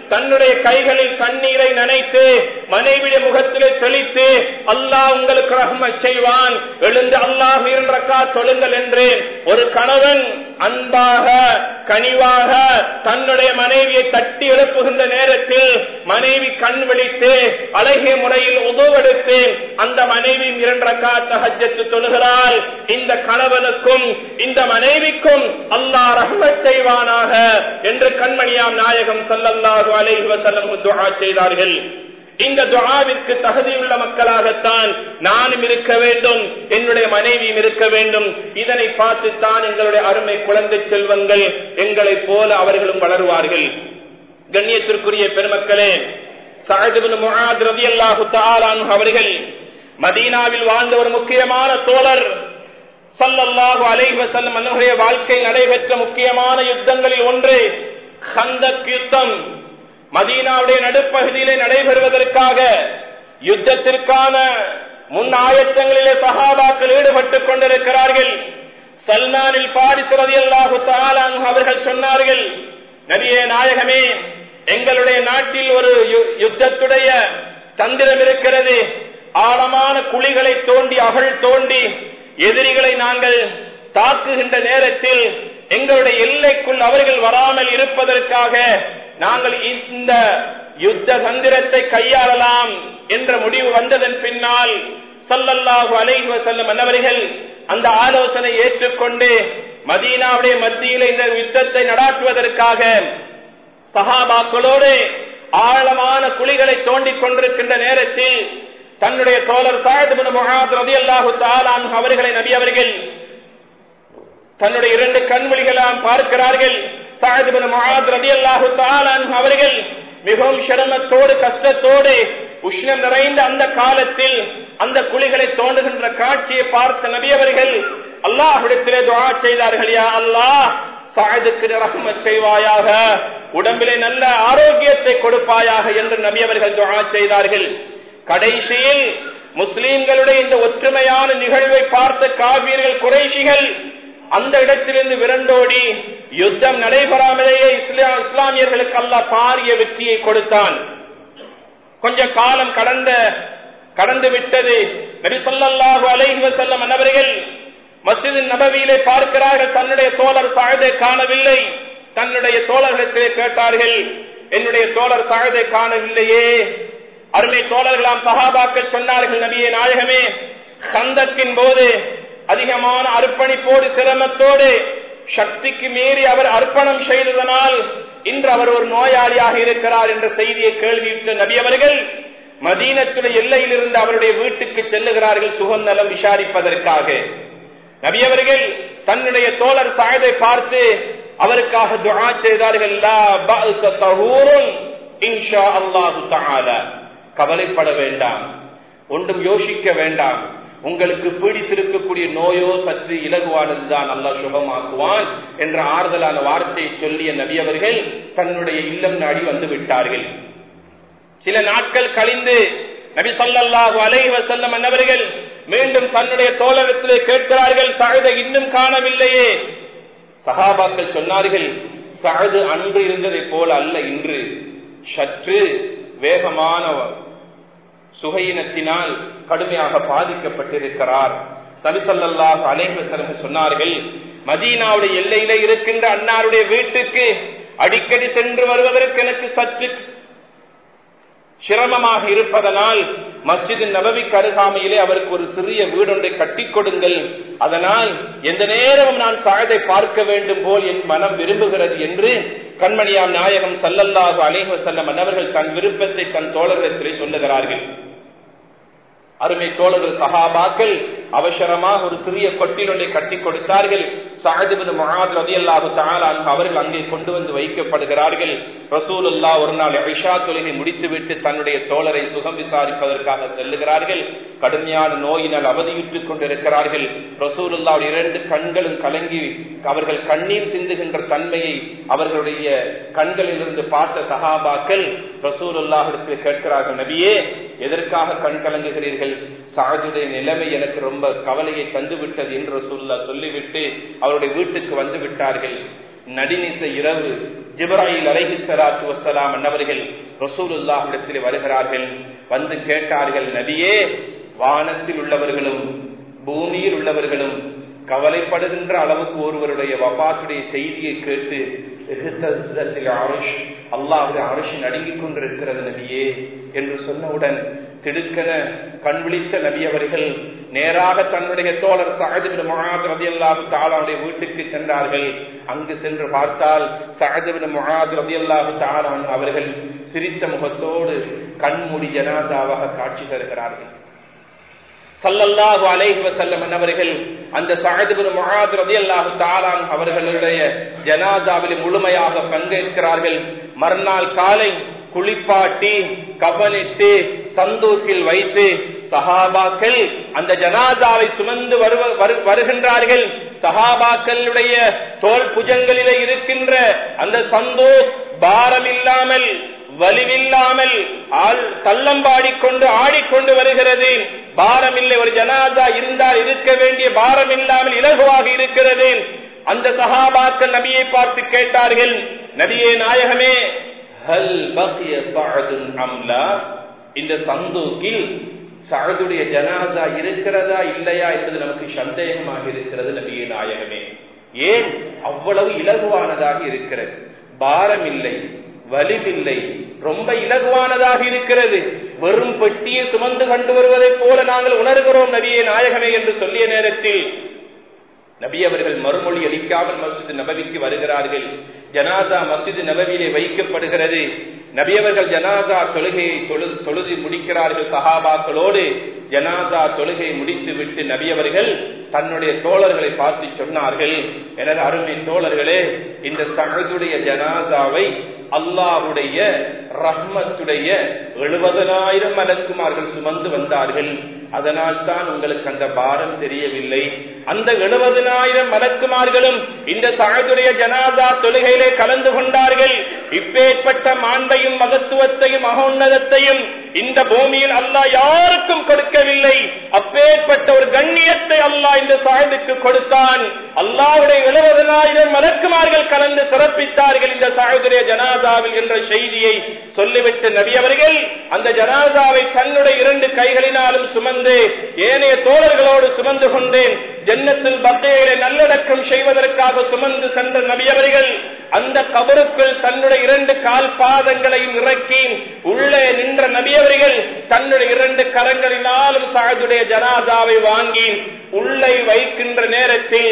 தன்னுடைய கைகளில் தண்ணீரை நனைத்து மனைவிய முகத்திலே தெளித்து அல்லாஹ் உங்களுக்கு ரஹ்மத் செய்வான், எழுந்து அல்லாஹ் இரண்டு ரக்காத் தொழுங்கள் என்று ஒரு கணவன் அன்பாக கனிவாக தன்னுடைய மனைவியை தட்டி எழுப்புகின்ற நேரத்தில் மனைவி கண் விழித்து அழகிய முறையில் உதவெடுத்து அந்த மனைவி இரண்டு ரக்காத் தஹஜ்ஜத் தொழுகிறாள். இந்த கணவனுக்கும் இந்த மனைவிக்கும் அல்லாஹ் ரஹ்மத் செய்வானாக என்று கண்மணியாம் நாயகம் ஸல்லல்லாஹு அலைஹி வஸல்லம் துஆ செய்தார்கள். இந்த துஆவிற்கு தகுதியுள்ள மக்களாகத்தான் நானும் இருக்க வேண்டும், என்னுடைய மனைவியும் இருக்க வேண்டும். இதனை பார்த்துத்தான் எங்களுடைய அருமை குழந்தை செல்வங்கள் எங்களை போல அவர்களும் வளருவார்கள். கண்ணியத்திற்குரிய பெருமக்களே, சஅத் இப்னு முஆத் ரலியல்லாஹு தஆலா அன்ஹு அவர்கள் மதீனாவில் வாழ்ந்த ஒரு முக்கியமான தோழர். ஸல்லல்லாஹு அலைஹி வஸல்லம் அவர்களுடைய வாழ்க்கையில் நடைபெற்ற முக்கியமான யுத்தங்களில் ஒன்று கந்தக் யுத்தம். மதீனாவுடைய நடுப்பகுதியிலே நடைபெறுவதற்காக யுத்தத்திற்கான முன் ஆயத்தங்களிலே சஹாபாக்கள் ஈடுபட்டுக் கொண்டிருக்கிறார்கள். சல்மானில் பாரிஸ் ரலியல்லாஹு தஆலா அன்ஹு அவர்கள் சொன்னார்கள், நபியே நாயகமே, எங்களுடைய நாட்டில் ஒரு யுத்தத்துடைய தந்திரம் இருக்கிறது. ஆழமான குழிகளை தோண்டி அகழ் தோண்டி எதிரிகளை நாங்கள் தாக்குகின்ற நேரத்தில் எங்களுடைய எல்லைக்குள் அவர்கள் வராமல் இருப்பதற்காக நாங்கள் இந்த யுத்த தந்திரத்தை கையாளலாம் என்ற முடிவு வந்ததன் பின்னால் ஸல்லல்லாஹு அலைஹி வஸல்லம் அன்னவர்கள் அந்த ஆலோசனை ஏற்றுக்கொண்டு மதீனாவுடைய மத்தியில் இந்த யுத்தத்தை நடாத்துவதற்காக சஹாபாக்களோடு ஆழமான குழிகளை தோண்டிக் கொண்டிருக்கின்ற நேரத்தில் தன்னுடைய தோழர் சஅத் இப்னு முஆத் ரலியல்லாஹு தஆலா அன்ஹு அவர்களை நபி அவர்கள் தன்னுடைய இரண்டு கண்விழிகளால் பார்க்கிறார்கள். சஅத் இப்னு முஆத் ரலியல்லாஹு தஆலா அன்ஹு அவர்கள் மிகவும் சிரமத்தோடு கஷ்டத்தோடு உஷ்ணம் நிறைந்த அந்த காலத்தில் அந்த குழிகளை தோண்டுகின்ற காட்சியை பார்த்த நபி அவர்கள் அல்லாஹ்விடத்திலே துஆ செய்தார்கள், யா அல்லாஹ், சஅதுக்கு ரஹ்மத் செய்வாயாக, உடம்பிலே நல்ல ஆரோக்கியத்தை கொடுப்பாயாக என்று நபி அவர்கள் துஆ செய்தார்கள். கடைசியில் முஸ்லிம்களுடைய இந்த ஒற்றுமையான நிகழ்வை பார்த்த காபீர்கள் குறைஷிகள் அந்த இடத்திலிருந்து விரண்டோடி யுத்தம் நடைபெறாமலேயே இஸ்லாமியர்களுக்கு அல்லாஹ் பாரிய வெற்றியை கொடுத்தான். கொஞ்ச காலம் கடந்த கடந்து விட்டது. நபி ஸல்லல்லாஹு அலைஹி வஸல்லம் அவர்கள் மஸ்ஜித் நபவியிலே பார்க்கிறார்கள், தன்னுடைய தோழர் சஅதை காணவில்லை. தன்னுடைய தோழர்களிடத்திலே கேட்டார்கள், என்னுடைய தோழர் சஅதை காணவில்லையே. அருமை தோழர்களாம் சஹாபாக்கள் சொன்னார்கள், நபியே நாயகமே, கந்தக்கின் போது அதிகமான அர்ப்பணிப்போடு சிரமத்தோடு சக்திக்கு மீறி அவர் அர்ப்பணம் செய்ததனால் இன்று அவர் ஒரு நோயாளியாக இருக்கிறார் என்ற செய்தியை கேள்வியுற்ற நபி அவர்கள் மதீனத்துடைய எல்லையில் இருந்து அவருடைய வீட்டுக்கு செல்லுகிறார்கள் சுகம் நலம் விசாரிப்பதற்காக. நபி அவர்கள் தன்னுடைய தோழர் சஅதை பார்த்து அவருக்காக துஆ செய்தார்கள், லா பஅஸ தஹூருன் இன்ஷா அல்லாஹு தஆலா, கவலைப்பட வேண்டாம், ஒன்றும் யோசிக்க வேண்டாம், உங்களுக்கு பீடித்திருக்கக்கூடிய நோயோ சற்று இலகுவானதுதான், அல்லாஹ் சுகமாக்குவான் என்ற ஆறுதலான வார்த்தையை சொல்லிய நபி அவர்கள் தன்னுடைய இல்லம் நாடி வந்து விட்டார்கள். சில நாட்கள் கழிந்து நபி ஸல்லல்லாஹு அலைஹி வஸல்லம் அவர்கள் மீண்டும் தன்னுடைய தோழரிடத்திலே கேட்கிறார்கள், சஅதை இன்னும் காணவில்லையே. சஹாபாக்கள் சொன்னார்கள், சஅது அன்று இருந்ததை போல அல்ல, இன்று சற்று வேகமான சுகையினத்தினால் கடுமையாக பாதிக்கப்பட்டிருக்கிறார். நபி ஸல்லல்லாஹு அலைஹி வஸல்லம் சொன்னார்கள், மதீனாவுடைய எல்லையில இருக்கின்ற அன்னாருடைய வீட்டுக்கு அடிக்கடி சென்று வருவதற்கு எனக்கு சற்று சிரமமாக இருப்பதனால் மஸ்ஜித் நபவிக்கு அருகாமையிலே அவருக்கு ஒரு சிறிய வீடொன்றை கட்டி கொடுங்கள், அதனால் எந்த நேரமும் நான் சஅதை பார்க்க வேண்டும் போல் என் மனம் விரும்புகிறது என்று கண்மணியாம் நாயகம் ஸல்லல்லாஹு அலைஹி வஸல்லம் அவர்கள் தன் விருப்பத்தை தன் தோழர்களிடத்திலே சொல்லுகிறார்கள். அருமை தோழர்கள் சஹாபாக்கள் அவசரமாக ஒரு சிறிய கொட்டில் ஒன்றை கட்டி கொடுத்தார்கள். சஅத் இப்னு முஆத் ரலியல்லாஹு தஆலா அன்ஹு அவர்கள் அங்கே கொண்டு வந்து வைக்கப்படுகிறார்கள். ரசூலுல்லாஹ் ஒரு நாள் இஷா தொழுகை முடித்துவிட்டு தன்னுடைய தோழரை சுகம் விசாரிப்பதற்காக செல்லுகிறார்கள். கடுமையான நோயினால் அவதியுற்றுக் கொண்டிருக்கிறார்கள். ரசூலுல்லாஹ் இரண்டு கண்களும் கலங்கி அவர்கள் கண்ணீர் சிந்துகின்ற தன்மையை அவர்களுடைய கண்களில் இருந்து பார்த்த சஹாபாக்கள் ரசூலுல்லாஹ்விடத்தில் கேட்கிறார்கள், நபியே, எதற்காக கண் கலங்குகிறீர்கள்? சஅதுடைய நிலைமை எனக்கு ரொம்ப கவலையை தந்துவிட்டது என்று ரசூலுல்லாஹ் சொல்லிவிட்டு அவருடைய வீட்டுக்கு வந்து விட்டார்கள். நடுநிச இரவு ஜிப்ராயில் அலைஹிஸ்ஸலாத்து வஸ்ஸலாம் அன்னவர்கள் ரசூலுல்லாஹ்விடத்தில் வருகிறார்கள். வந்து கேட்டார்கள், நபியே, வானத்தில் உள்ளவர்களும் பூமியில் உள்ளவர்களும் கவலைப்படுகின்ற அளவுக்கு ஒருவருடைய வஃபாத்துடைய செய்தியை கேட்டு அல்லாஹ்வுடைய அர்ஷ் நடுங்கிக் கொண்டிருக்கிறது நபியே என்று சொன்னவுடன் திடுக்கென கண் விழித்த நபி அவர்கள் நேராக தன்னுடைய தோழர் சஅத் இப்னு முஆத் ரலியல்லாஹு தஆலாவுடைய வீட்டுக்கு சென்றார்கள். அங்கு சென்று பார்த்தால் சஅத் இப்னு முஆத் ரலியல்லாஹு தஆலா அவர்கள் சிரித்த முகத்தோடு கண்மூடி ஜனாசாவாக காட்சி தருகிறார்கள். ஸல்லல்லாஹு அலைஹி வஸல்லம் அவர்கள் அந்த சஅத் இப்னு முஆத் ரலியல்லாஹு தஆலா அவர்களுடைய ஜனாசாவில் முழுமையாக பங்கேற்கிறார்கள். மறுநாள் காலை குளிப்பாட்டி கபனிட்டு சந்தூக்கில் வைத்து சஹாபாக்கள் அந்த ஜனாசாவை சுமந்து வருகின்றார்கள். சஹாபாக்களுடைய தோல் புஜங்களிலே இருக்கின்ற அந்த சந்தூக் பாரம் இல்லாமல் வலிவில்லாமல் ஆள் தள்ளம்பாடிக்கொண்டு ஆடிக்கொண்டு வருகிறது. பாரம் இல்லை. ஒரு ஜனாசா இருந்தால் இருக்க வேண்டிய பாரம் இல்லாமல் இலகுவாக இருக்கிறது. அந்த சஹாபாக்கள் நபியை பார்த்து கேட்டார்கள், நபியே நாயகமே, ஹல் பகிய சஅதுன் அம்லா, இந்த சந்தூக்கில் சஅதுடைய ஜனாசா இருக்கிறதா இல்லையா என்பது நமக்கு சந்தேகமாக இருக்கிறது நபியே நாயகமே. ஏன் அவ்வளவு இலகுவானதாக இருக்கிறது, பாரம் இல்லை, வலிவில்லை, ரொம்ப இலகுவானதாக இருக்கிறது, வெறும் பெட்டியை சுமந்து கொண்டு வருவதைப் போல நாங்கள் உணர்கிறோம் நபியே நாயகமே என்று சொல்லிய நேரத்தில் நபி அவர்கள் மறுமொழி அளிக்காமல் மஸ்ஜித் நபவிக்கு வருகிறார்கள். ஜனாசா மஸ்ஜித் நபவியிலே வைக்கப்படுகிறது. நபி அவர்கள் ஜனாசா தொழுகையை தொழுது முடிக்கிறார்கள். சஹாபாக்களோடு ஜனாசா தொழுகையை முடித்து விட்டு நபி அவர்கள் தன்னுடைய தோழர்களை பார்த்து சொன்னார்கள், எனது அருமை தோழர்களே, இந்த சஅதுடைய ஜனாசாவை அல்லாஹ்வுடைய ரஹ்மத்துடைய எழுபதனாயிரம் மலக்குமார்கள் சுமந்து வந்தார்கள். அதனால் தான் உங்களுக்கு அந்த பாரம் தெரியவில்லை. அந்த எழுபதனாயிரம் மலக்குமார்களும் இந்த சஅதுடைய ஜனாசா தொழுகையிலே கலந்து கொண்டார்கள். இப்பேற்பட்ட மாண்பையும் மகத்துவத்தையும் மகோன்னதத்தையும் இந்த பூமியில் அல்லாஹ் யாருக்கும் கொடுக்கவில்லை. அப்பேற்பட்ட ஒரு கண்ணியத்தை அல்லாஹ் இந்த சஅதுக்கு கொடுத்தான். அல்லாஹ்வுடைய எழுபதனாயிரம் மலக்குமார்கள் கலந்து சிறப்பித்தார்கள் இந்த சஅதுடைய ஜனாசாவில் என்ற செய்தியை சொல்லிவிட்டு நபி அவர்கள் அந்த ஜனாசாவை தன்னுடைய இரண்டு கைகளினாலும் சுமந்து ஏனைய தோழர்களோடு சுமந்து கொண்டேன் ஜன்னத்துல் பக்கீயிலே நல்லடக்கம் செய்வதற்காக சுமந்து சென்ற நபி அவர்கள் அந்த கபருக்குள் தன்னுடைய இரண்டு கால் பாதங்களையும் இறக்கி உள்ளே நின்ற நபி அவர்கள் தன்னுடைய இரண்டு கரங்களினாலும் சஅதுடைய ஜனாசாவை வாங்கி உள்ளே வைக்கின்ற நேரத்தில்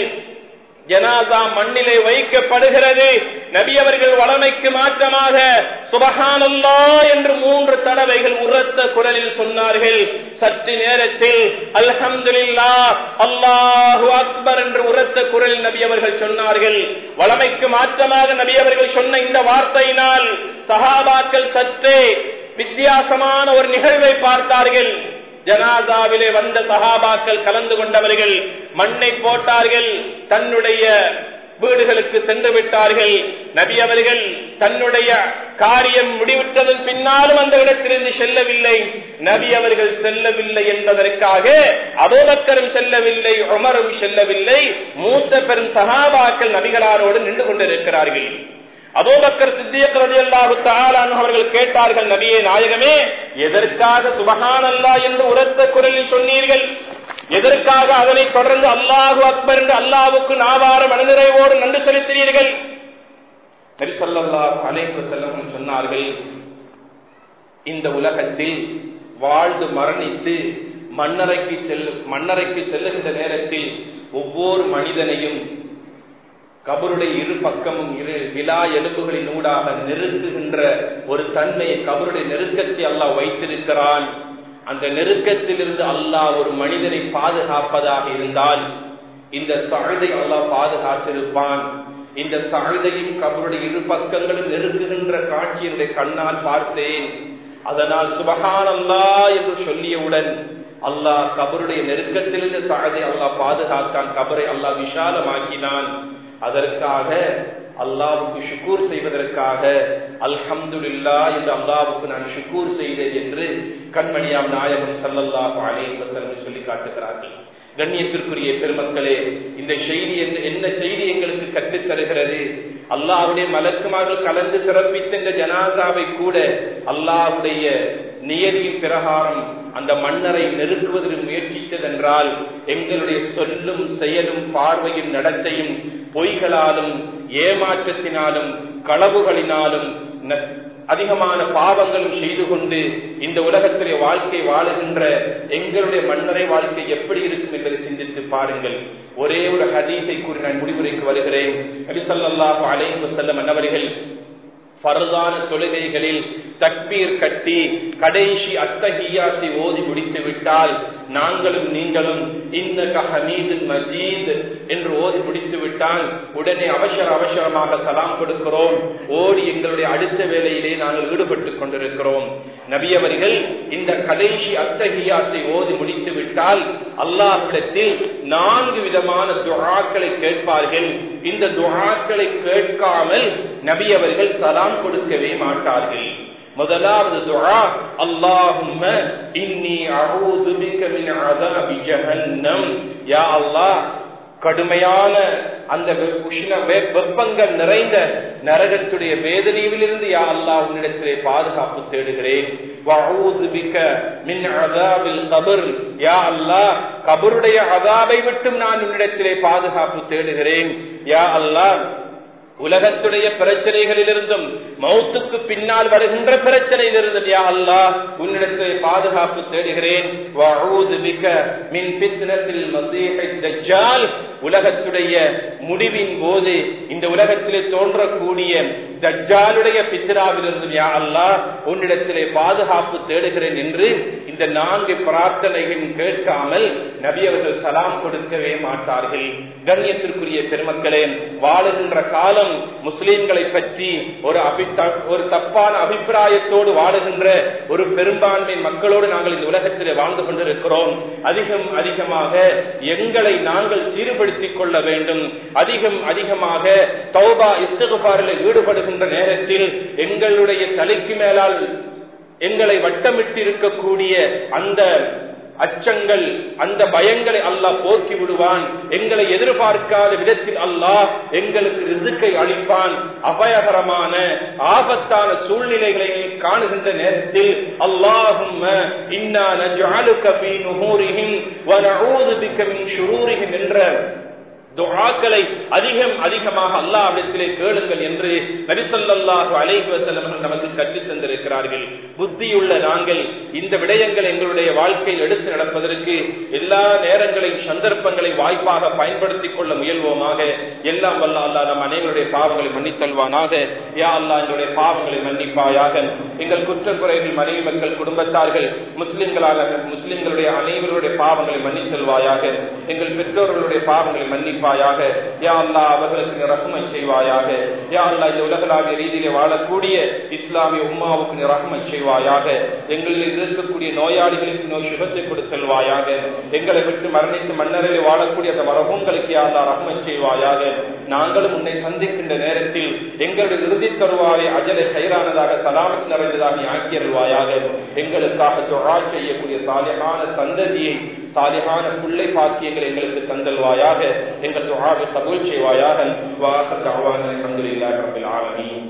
ஜனாசா மண்ணிலே வைக்கப்படுகிறது. நபி அவர்கள் வளமைக்கு மாற்றமாக சுப்ஹானல்லாஹ் என்று மூன்று தடவைகள் உரத்த குரலில் சொன்னார்கள். சற்று நேரத்தில் அல்ஹம்துலில்லாஹ் அல்லாஹு அக்பர் என்று உரத்த குரலில் நபி அவர்கள் சொன்னார்கள். வளமைக்கு மாற்றமாக நபி அவர்கள் சொன்ன இந்த வார்த்தையினால் சஹாபாக்கள் சற்றே வித்தியாசமான ஒரு நிகழ்வை பார்த்தார்கள். ஜனாசாவிலே வந்த சஹாபாக்கள் கலந்து கொண்டவர்கள் மண்ணை போட்டார்கள், தன்னுடைய வீடுகளுக்கு சென்று விட்டார்கள். நபி அவர்கள் தன்னுடைய காரியம் முடிவுற்றதன் பின்னாலும் அந்த இடத்திலிருந்து செல்லவில்லை. நபி அவர்கள் செல்லவில்லை என்பதற்காக அபூபக்கரும் செல்லவில்லை, உமரும் செல்லவில்லை. மூத்த பெரும் சஹாபாக்கள் நபிகளாரோடு நின்று கொண்டிருக்கிறார்கள். அபூபக்கர் சித்திக் ரலியல்லாஹு தஆலா அவர்கள் கேட்டார்கள், நபியே நாயகமே, எதற்காக சுப்ஹானல்லாஹ் என்று உரத்த குரலில் சொன்னீர்கள்? எதற்காக அதனை தொடர்ந்து அல்லாஹு அக்பர் என்று அல்லாஹ்வுக்கு நாவார மனநிறைவோடு நன்றி செலுத்தினீர்கள்? நபி ஸல்லல்லாஹு அலைஹி வஸல்லம் சொன்னார்கள், இந்த உலகத்தில் வாழ்ந்து மரணித்து மண்ணறைக்கு செல் மண்ணறைக்கு செல்லுகின்ற நேரத்தில் ஒவ்வொரு மனிதனையும் கபருடைய இரு பக்கமும் இரு விலா எலும்புகளின் ஊடாக நெருக்குகின்ற ஒரு தன்மையை, கபருடைய நெருக்கத்தை அல்லாஹ் வைத்திருக்கிறான். அந்த நெருக்கத்திலிருந்து அல்லாஹ் ஒரு மனிதனை பாதுகாப்பதாக இருந்தால் இந்த சஅதை அல்லாஹ் பாதுகாத்திருப்பான். இந்த சஅதையும் கபருடைய இரு பக்கங்களும் நெருக்குகின்ற காட்சியினுடைய கண்ணால் பார்த்தேன். அதனால் சுப்ஹானல்லாஹ் என்று சொல்லியவுடன் அல்லாஹ் கபருடைய நெருக்கத்திலிருந்து சஅதை அல்லாஹ் பாதுகாத்தான், கபரை அல்லாஹ் விசாலமாக்கினான். அதற்காக அல்லாஹ்வுக்கு ஷுக்கூர் செய்வதற்காக அல்ஹம்துலில்லாஹ் என்று அல்லாஹ்வுக்கு நான் ஷுக்கூர் செய்தேன் என்று கண்மணியாம் நாயகம் ஸல்லல்லாஹு அலைஹி வஸல்லம் சொல்லி காட்டுகிறார்கள். கண்ணியத்திற்குரிய பெருமக்களே, இந்த செய்தி என்ன செய்தி எங்களுக்கு கற்றுத் தருகிறது? அல்லாஹ்வுடைய மலக்குமார்கள் கலந்து சிறப்பித்த இந்த ஜனாசாவை கூட அல்லாஹ்வுடைய நியதியின் பிரகாரம் அந்த மன்னரை நெருக்குவதற்கு முயற்சித்ததென்றால் எங்களுடைய சொல்லும் செயலும் பார்வையும் நடத்தையும் பொய்களாலும் ஏமாற்றத்தினாலும் களவுகளினாலும் அதிகமான பாவங்களும் செய்து கொண்டு இந்த உலகத்திலே வாழ்க்கை வாழுகின்ற எங்களுடைய மன்னரை வாழ்க்கை எப்படி இருக்கும் என்பதை சிந்தித்து பாருங்கள். ஒரே ஒரு ஹதீஸை கூறி நான் முடிவுரைக்கு வருகிறேன். நபி ஸல்லல்லாஹு அலைஹி வஸல்லம் அன்னவர்கள் ஃபர்தான தொழுகைகளில் தக்பீர் கட்டி கடைசி அத்தஹியாத்தை ஓதி முடித்து விட்டால் நாங்களும் நீங்களும் இன்னக ஹமீதுல் மஜீத் என்று ஓதி முடித்து விட்டால் உடனே அவசர அவசரமாக சலாம் கொடுக்கிறோம், ஓடி எங்களுடைய அடுத்த வேலையிலே நாங்கள் ஈடுபட்டுக் கொண்டிருக்கிறோம். நபி அவர்கள் இந்த கடைசி அத்தஹியாத்தை ஓதி முடித்து விட்டால் அல்லாஹ்விடத்தில் நான்கு விதமான துஆக்களை கேட்பார்கள். இந்த துஆக்களை கேட்காமல் நபி அவர்கள் சலாம் கொடுக்கவே மாட்டார்கள். முதலாவது துஆ, அல்லாஹும்ம இன்னி அஊது பிக மின் அஸாபி ஜஹன்னம். யா அல்லாஹ், கடுமையான அந்த வெப்பங்கள் நிறைந்த நரகத்துடைய வேதனையிலிருந்து யா அல்லாஹ் உன்னிடத்திலே பாதுகாப்பு தேடுகிறேன். வஅஊது பிக மின் அஸாபில் கப்ர். யா அல்லாஹ், கபருடைய அஸாபை விட்டும் நான் உன்னிடத்திலே பாதுகாப்பு தேடுகிறேன். யா அல்லாஹ், உலகத்துடைய பிரச்சனைகளிலிருந்தும் மௌத்துக்கு பின்னால் வருகின்ற பிரச்சனையிலிருந்தும் யா அல்லாஹ் உன்னிடத்திலே பாதுகாப்பு தேடுகிறேன். வஅஊது பிக மின் ஃபித்னத்தில் மஸீஹித் தஜ்ஜால். உலகத்துடைய முடிவின் போது இந்த உலகத்திலே தோன்றக்கூடிய தஜ்ஜாலுடைய பித்னாவிலிருந்து யா அல்லாஹ் உன்னிடத்திலே பாதுகாப்பு தேடுகிறேன் என்று இந்த நான்கு பிரார்த்தனைகளும் கேட்காமல் நபி அவர்கள் சலாம் கொடுக்கவே மாட்டார்கள். கண்ணியத்திற்குரிய பெருமக்களே, வாழுகின்ற காலம் முஸ்லிம்களை பற்றி ஒரு ஒரு தப்பான அபிப்பிராயத்தோடு வாழுகின்ற ஒரு பெரும்பான்மை மக்களோடு நாங்கள் இந்த உலகத்திலே வாழ்ந்து கொண்டிருக்கிறோம். அதிகம் அதிகமாக எங்களை நாங்கள் சீர்படுத்திக் கொள்ள வேண்டும். அதிகம் அதிகமாக தௌபா இஸ்திக்ஃபாரில் ஈடுபடுகின்ற நேரத்தில் எங்களுடைய தலைக்கு மேலால் எங்களை வட்டமிட்டு இருக்கக்கூடிய அந்த அச்சங்கள், அந்த பயங்களை அல்லாஹ் போக்கி விடுவான். எங்களை எதிர்பார்க்காத விதத்தில் அல்லாஹ் எங்களுக்கு ரிஸ்கை அளிப்பான். அபாயகரமான ஆபத்தான சூழ்நிலைகளை காணுகின்ற நேரத்தில் அல்லாஹும்ம இன்னா நஜ்அலுக ஃபீ நுஹூரிஹிம் வ நஊது பிக மின் ஷுரூரிஹிம் என்ற துஆக்களை அதிகம் அதிகமாக அல்லாஹ்விடத்திலே கேளுங்கள் என்று நபி ஸல்லல்லாஹு அலைஹி வஸல்லம் நமக்கு கற்றுத் தந்திருக்கிறார்கள். புத்தியுள்ள நாங்கள் இந்த விடயங்கள் எங்களுடைய வாழ்க்கையில் எடுத்து நடப்பதற்கு எல்லா நேரங்களையும் சந்தர்ப்பங்களையும் வாய்ப்பாக பயன்படுத்திக் கொள்ள முயல்வோமாக. எல்லாம் வல்ல அல்லாஹ் நம் அனைவருடைய பாவங்களை மன்னித்தல்வானாக. யா அல்லாஹ், எங்களுடைய பாவங்களை மன்னிப்பாயாக. எங்கள் குற்றக்குறைகள் மனைவி மக்கள் குடும்பத்தார்கள் முஸ்லிம்களாக முஸ்லிம்களுடைய அனைவருடைய பாவங்களை மன்னித்தல்வாயாக. எங்கள் பெற்றோர்களுடைய பாவங்களை மன்னிப்பாக. யா அல்லாஹ், அவர்களுக்கு ரஹ்மத் செய்வாயாக. யா அல்லாஹ், இந்த உலகளாவிய ரீதியிலே வாழக்கூடிய இஸ்லாமிய உம்மாவுக்கு ரஹ்மத் செய்வாயாக. எங்களில் இருக்கக்கூடிய நோயாளிகளுக்கு நோய் சுகத்தை கொடுத்தல்வாயாக. எங்களை விட்டு மரணித்து மன்னரிலே வாழக்கூடிய அந்த மரபூங்களுக்கு யா அல்லாஹ் ரஹ்மத் செய்வாயாக. நாங்களும் உன்னை சந்திக்கின்ற நேரத்தில் எங்களுடைய இறுதி தருவாயை அஜலை சைரானதாக சலாமத் நிறைந்ததாக ஆக்கியருள்வாயாக. எங்களுக்காக துஆ செய்யக்கூடிய சாலிஹான சந்ததியை, சாலிஹான பிள்ளை பாக்கியங்களை எங்களுக்கு தந்தல்வாயாக. எங்கள் துஆவை கபூல் செய்வாயாக. வ ஆகிரு தஅவானா அல்ஹம்துலில்லாஹி ரப்பில் ஆலமீன்.